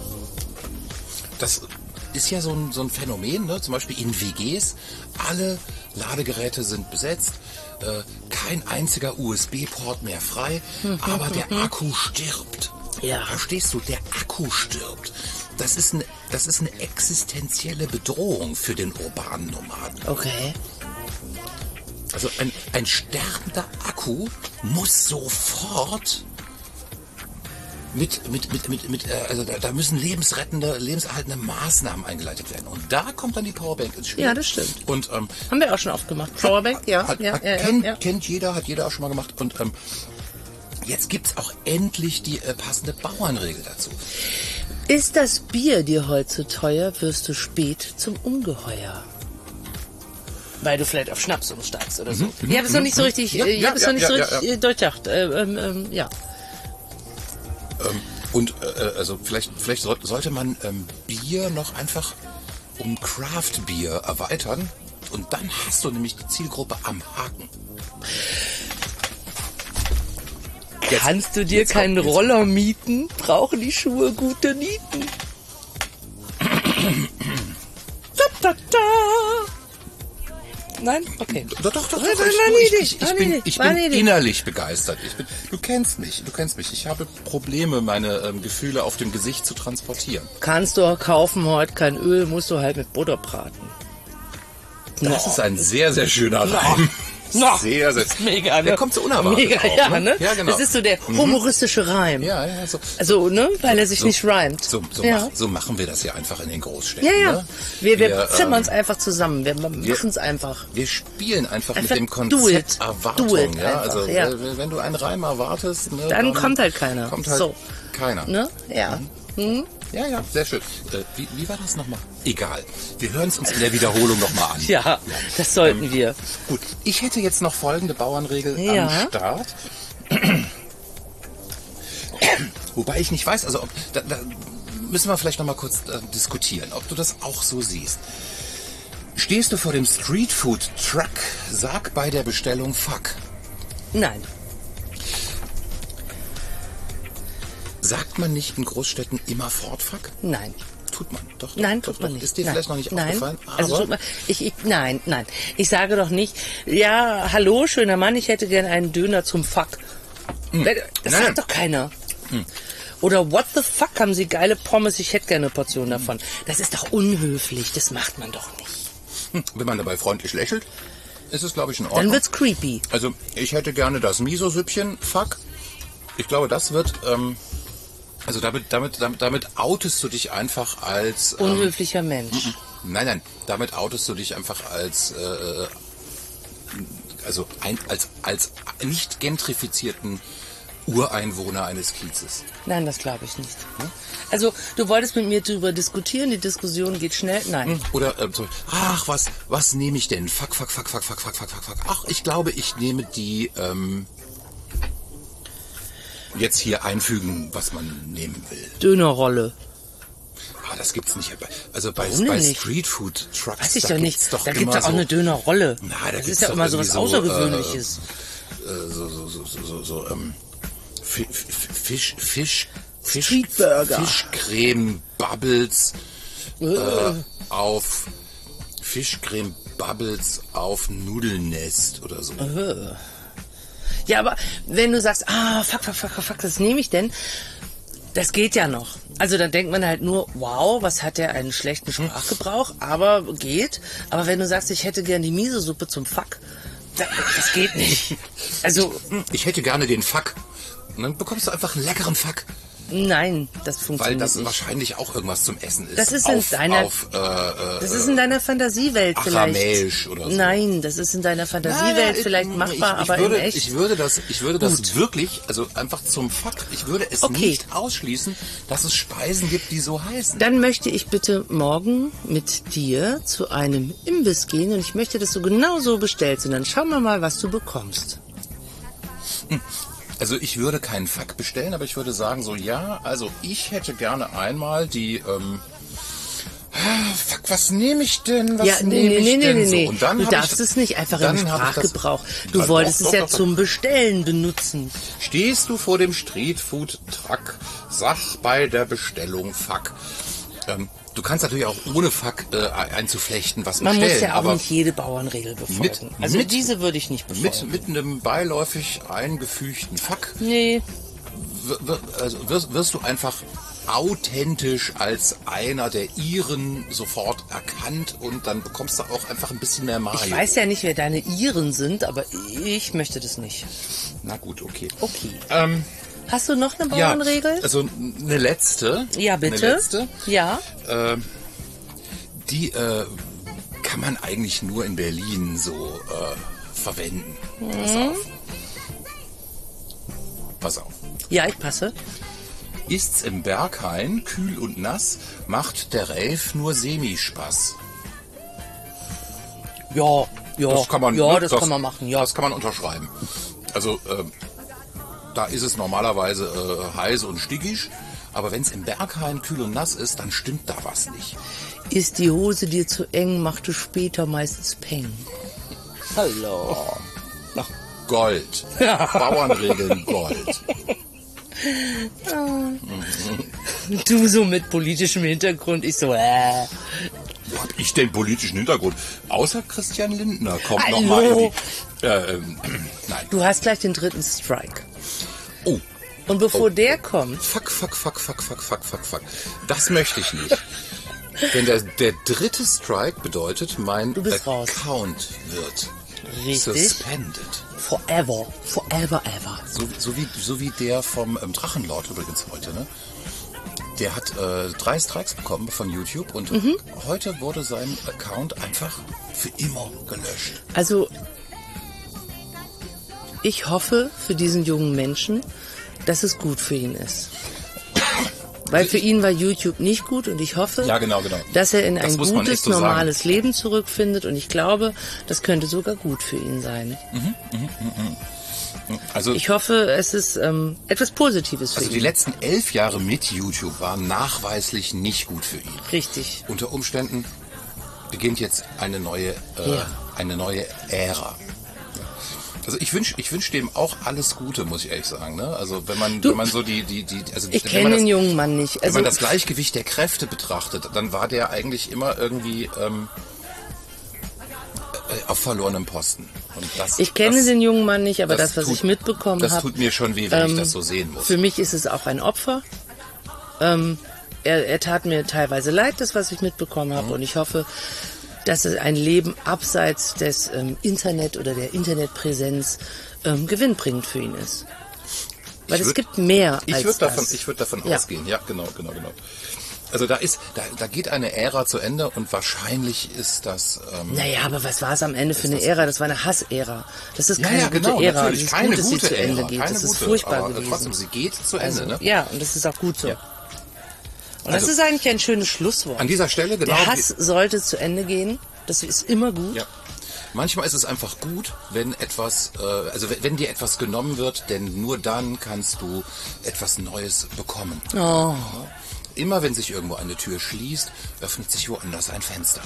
Das ist ja so ein, so ein Phänomen, ne? Zum Beispiel in W Gs. Alle Ladegeräte sind besetzt, äh, kein einziger U S B-Port mehr frei, aber der Akku stirbt. Ja. Verstehst du? Der Akku stirbt. Das ist eine, das ist eine existenzielle Bedrohung für den urbanen Nomaden. Okay. Also ein, ein sterbender Akku muss sofort mit, mit, mit, mit, mit äh, also da, da müssen lebensrettende, lebenserhaltende Maßnahmen eingeleitet werden. Und da kommt dann die Powerbank ins Spiel. Ja, das stimmt. Und, ähm, haben wir auch schon oft gemacht. Powerbank, ja. Hat, ja, hat, ja, kennt, ja. kennt jeder, hat jeder auch schon mal gemacht. Und ähm, jetzt gibt's auch endlich die äh, passende Bauernregel dazu. Ist das Bier dir heute zu teuer, wirst du spät zum Ungeheuer. Weil du vielleicht auf Schnaps umsteigst oder so. Mhm. Ich habe es noch nicht so richtig, ja, ich ja, habe es ja, noch nicht ja, so ja, richtig ja. durchdacht. Ähm, ähm, ja. Ähm, und äh, also vielleicht, vielleicht so, sollte man ähm, Bier noch einfach um Craft-Bier erweitern und dann hast du nämlich die Zielgruppe am Haken. Jetzt, Kannst du dir keinen kommt, Roller mieten? Brauchen die Schuhe gute Nieten? da, da, da. Nein? Okay. Doch, doch, doch. War, doch war, ich, war ich, niedlich, ich, ich war bin, niedlich, ich war bin niedlich. innerlich begeistert. Ich bin, du kennst mich, du kennst mich. Ich habe Probleme, meine ähm, Gefühle auf dem Gesicht zu transportieren. Kannst du auch kaufen heute kein Öl, musst du halt mit Butter braten. Das ist ein sehr, sehr schöner Reim. No. Sehr, sehr. Mega, ne? Der kommt so unerwartet Mega, auch, ja, ne? ne? Ja, genau. Das ist so der humoristische Reim. Ja, ja, so. Also, ne? Weil er sich so, nicht reimt. So, so, ja. mach, so machen wir das ja einfach in den Großstädten. Ja, ja. Ne? Wir, wir, wir zimmern es ähm, einfach zusammen. Wir machen es einfach. Wir spielen einfach, Einfach mit dem do Konzept it. Erwartung. Do it ja? einfach, Also, ja. wenn wenn du einen Reim erwartest, ne, Dann kommt halt keiner. Kommt halt So. keiner. Ne? Ja. Mhm. Ja, ja, sehr schön. Äh, wie, wie war das nochmal? Egal. Wir hören es uns in der Wiederholung nochmal an. Ja, ja, das sollten ähm, wir. Gut, ich hätte jetzt noch folgende Bauernregel Ja. am Start. Wobei ich nicht weiß, also ob, da, da müssen wir vielleicht nochmal kurz äh, diskutieren, ob du das auch so siehst. Stehst du vor dem Streetfood-Truck, sag bei der Bestellung Fuck. Nein. Sagt man nicht in Großstädten immer Fortfuck? Nein. Tut man, doch. Nein, doch, tut man doch. nicht. Ist dir nein. vielleicht noch nicht nein. aufgefallen? Also Aber tut man, ich, ich, nein, nein. Ich sage doch nicht, ja, hallo, schöner Mann, ich hätte gern einen Döner zum Fuck. Hm. Das Nein, sagt nein. doch keiner. Hm. Oder what the fuck, haben Sie geile Pommes, ich hätte gerne eine Portion davon. Das ist doch unhöflich, das macht man doch nicht. Hm. Wenn man dabei freundlich lächelt, ist es, glaube ich, in Ordnung. Dann wird's creepy. Also, ich hätte gerne das Miso-Süppchen, Fuck. Ich glaube, das wird, ähm, also damit, damit, damit, damit outest du dich einfach als... Ähm, Unhöflicher Mensch. Nein, nein, damit outest du dich einfach als, äh, also ein, als, als nicht gentrifizierten Ureinwohner eines Kiezes. Nein, das glaube ich nicht. Also, du wolltest mit mir darüber diskutieren, die Diskussion geht schnell. Nein. Oder, äh, so, ach, was, was nehme ich denn? Fuck, fuck, fuck, fuck, fuck, fuck, fuck, fuck, fuck. Ach, ich glaube, ich nehme die, ähm, jetzt hier einfügen, was man nehmen will. Dönerrolle. Ah, das gibt's nicht. Also bei, Warum bei nicht? Streetfood Trucks, Weiß ich da doch gibt's nicht. doch Da immer gibt es auch so, eine Dönerrolle. Na, da das gibt's ist ja doch immer so was irgendwie so, Außergewöhnliches. Äh, so, so, so, so, so, so, ähm, Fi- Fi- Fisch, Fisch, Fisch, Streetburger. Fischcreme Bubbles äh, auf Fischcreme Bubbles auf Nudelnest oder so. Ja, aber wenn du sagst, ah, fuck, fuck, fuck, fuck, fuck, das nehme ich denn, das geht ja noch. Also dann denkt man halt nur, wow, was hat der einen schlechten Sprachgebrauch, aber geht. Aber wenn du sagst, ich hätte gern die Miso-Suppe zum Fuck, das, das geht nicht. Also, Ich hätte gerne den Fuck. Und dann bekommst du einfach einen leckeren Fuck. nein, das Weil funktioniert das nicht. wahrscheinlich auch irgendwas zum Essen ist. Das ist in auf, deiner- auf, äh, äh, Das ist in deiner Fantasiewelt vielleicht. Aramäisch oder so. Nein, das ist in deiner Fantasiewelt Naja, vielleicht ich- machbar, ich, ich aber würde, in echt. Ich würde das, ich würde das Gut. wirklich, also einfach zum Fuck, ich würde es Okay. nicht ausschließen, dass es Speisen gibt, die so heißen. Dann möchte ich bitte morgen mit dir zu einem Imbiss gehen und ich möchte, dass du genau so bestellst. Und dann schauen wir mal, was du bekommst. Also ich würde keinen Fuck bestellen, aber ich würde sagen so, ja, also ich hätte gerne einmal die, ähm, ah, fuck, was nehme ich denn? Was ja, nee, nehme nee, ich nee, denn nee, so? nee. Und dann Du hab darfst ich, es nicht einfach im dann hab ich das- Sprachgebrauch. Du Ja, wolltest doch, es doch, ja doch, doch. zum Bestellen benutzen. Stehst du vor dem Streetfood-Truck, sag bei der Bestellung Fuck. Ähm, du kannst natürlich auch ohne Fuck äh, einzuflechten was Man bestellen, muss ja auch aber nicht jede Bauernregel befolgen. mit- also mit- diese würde ich nicht befolgen. mit, mit einem beiläufig eingefügten Fuck Nee, w- w- also wirst, wirst du einfach authentisch als einer der Iren sofort erkannt und dann bekommst du auch einfach ein bisschen mehr Mario. ich weiß ja nicht, wer deine Iren sind, aber ich möchte das nicht. Na gut, okay. Okay. Ähm, Hast du noch eine ja, Bauernregel? also eine letzte. Ja, bitte. Eine letzte. Ja. Äh, die äh, kann man eigentlich nur in Berlin so äh, verwenden. Pass auf. Pass auf. Ja, ich passe. Ist's im Berghain kühl und nass, macht der Rave nur Semispaß. Ja, ja. Das kann man, ja, ne, das, kann man machen. Ja. Das kann man unterschreiben. Also äh, da ist es normalerweise äh, heiß und stickig, aber wenn es im Berghain kühl und nass ist, dann stimmt da was nicht. Ist die Hose dir zu eng, machst du später meistens Peng. Hallo. Ach, Gold. Bauernregeln Gold. Du so mit politischem Hintergrund, ich so, äh. Wo hab ich den politischen Hintergrund? Außer Christian Lindner kommt Hallo. nochmal in die... Äh, ähm, nein. Du hast gleich den dritten Strike. Oh. Und bevor oh. der kommt... Fuck, fuck, fuck, fuck, fuck, fuck, fuck, fuck. Das möchte ich nicht. Denn der, der dritte Strike bedeutet, mein Du bist raus. Account wird Richtig. suspended. Forever. Forever, ever. So, so, wie, so wie der vom ähm, Drachenlord übrigens heute, ne? Der hat äh, drei Strikes bekommen von YouTube und mhm. heute wurde sein Account einfach für immer gelöscht. Also, ich hoffe für diesen jungen Menschen, dass es gut für ihn ist. Weil für ihn war YouTube nicht gut und ich hoffe, ja, genau, genau. dass er in ein das gutes, so normales sagen. Leben zurückfindet und ich glaube, das könnte sogar gut für ihn sein. Mhm, mh, mh. Also, ich hoffe, es ist ähm, etwas Positives für also ihn. Also die letzten elf Jahre mit YouTube waren nachweislich nicht gut für ihn. Richtig. Unter Umständen beginnt jetzt eine neue, äh, ja. eine neue Ära. Also ich wünsche ich wünsch dem auch alles Gute, muss ich ehrlich sagen. Ne? Also wenn man, du, wenn man so die... die, die also ich kenne den jungen Mann nicht. Also wenn man das Gleichgewicht der Kräfte betrachtet, dann war der eigentlich immer irgendwie ähm, auf verlorenem Posten. Und das, ich kenne das, den jungen Mann nicht, aber das, das was tut, ich mitbekommen habe... Das tut mir schon weh, wenn ähm, ich das so sehen muss. Für mich ist es auch ein Opfer. Ähm, er, er tat mir teilweise leid, das, was ich mitbekommen habe. Mhm. Und ich hoffe, dass es ein Leben abseits des ähm, Internet oder der Internetpräsenz ähm, gewinnbringend für ihn ist. Weil ich es würd, gibt mehr ich als würd davon, das. Ich würde davon ja. ausgehen, ja, genau, genau, genau. Also da ist, da, da geht eine Ära zu Ende und wahrscheinlich ist das... Ähm, naja, aber was war es am Ende für eine Ära? Das war eine Hassära. Das ist keine ja, ja, gute genau, Ära. Natürlich, Es ist keine gut, dass gute sie zu Ende Ära, geht. keine Das ist gute, furchtbar aber gewesen. trotzdem, sie geht zu Ende, also, ne? Ja, und das ist auch gut so. Ja. Und also, das ist eigentlich ein schönes Schlusswort. An dieser Stelle, genau. Der Hass sollte zu Ende gehen. Das ist immer gut. Ja. Manchmal ist es einfach gut, wenn etwas, äh, also wenn dir etwas genommen wird, denn nur dann kannst du etwas Neues bekommen. Oh. Ja. Immer wenn sich irgendwo eine Tür schließt, öffnet sich woanders ein Fenster.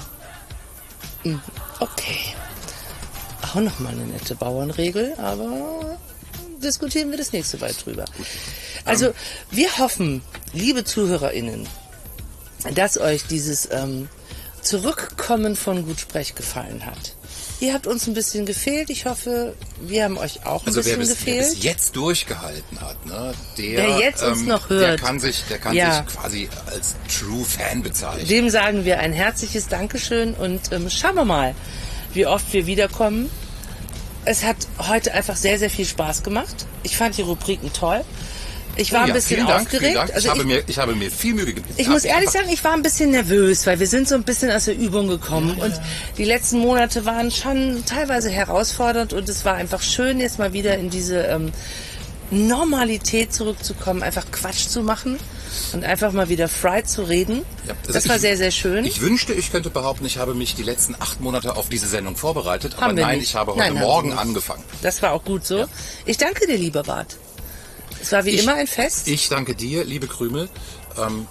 Okay. Auch nochmal eine nette Bauernregel, aber diskutieren wir das nächste Mal drüber. Also wir hoffen, liebe ZuhörerInnen, dass euch dieses ähm, Zurückkommen von Gutsprech gefallen hat. Ihr habt uns ein bisschen gefehlt. Ich hoffe, wir haben euch auch ein also bisschen wer bis, gefehlt. Wer bis jetzt durchgehalten hat, ne, der, wer jetzt ähm, uns noch hört, der kann sich, der kann ja. sich quasi als True Fan bezeichnen. Dem sagen wir ein herzliches Dankeschön und ähm, schauen wir mal, wie oft wir wiederkommen. Es hat heute einfach sehr, sehr viel Spaß gemacht. Ich fand die Rubriken toll. Ich war oh ja, ein bisschen vielen Dank, aufgeregt. Vielen Dank. Also ich, habe ich, mir, ich habe mir viel Mühe gegeben. Ich muss ehrlich sagen, ich war ein bisschen nervös, weil wir sind so ein bisschen aus der Übung gekommen. Ja, und ja. die letzten Monate waren schon teilweise herausfordernd und es war einfach schön, jetzt mal wieder in diese ähm, Normalität zurückzukommen, einfach Quatsch zu machen und einfach mal wieder frei zu reden. Ja, also das war ich, sehr, sehr schön. Ich wünschte, ich könnte behaupten, ich habe mich die letzten acht Monate auf diese Sendung vorbereitet, haben aber nein, nicht. ich habe heute nein, Morgen angefangen. Das war auch gut so. Ja. Ich danke dir, lieber Bart. Es war wie ich, immer ein Fest. Ich danke dir, liebe Krümel. Ähm,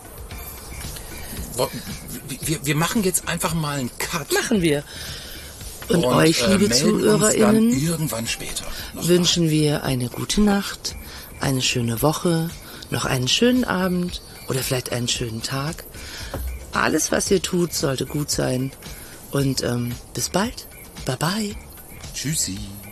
wir, wir machen jetzt einfach mal einen Cut. Machen wir. Und, und euch, äh, liebe ZuhörerInnen, irgendwann später wünschen wir eine gute Nacht, eine schöne Woche, noch einen schönen Abend oder vielleicht einen schönen Tag. Alles, was ihr tut, sollte gut sein. Und ähm, bis bald. Bye bye. Tschüssi.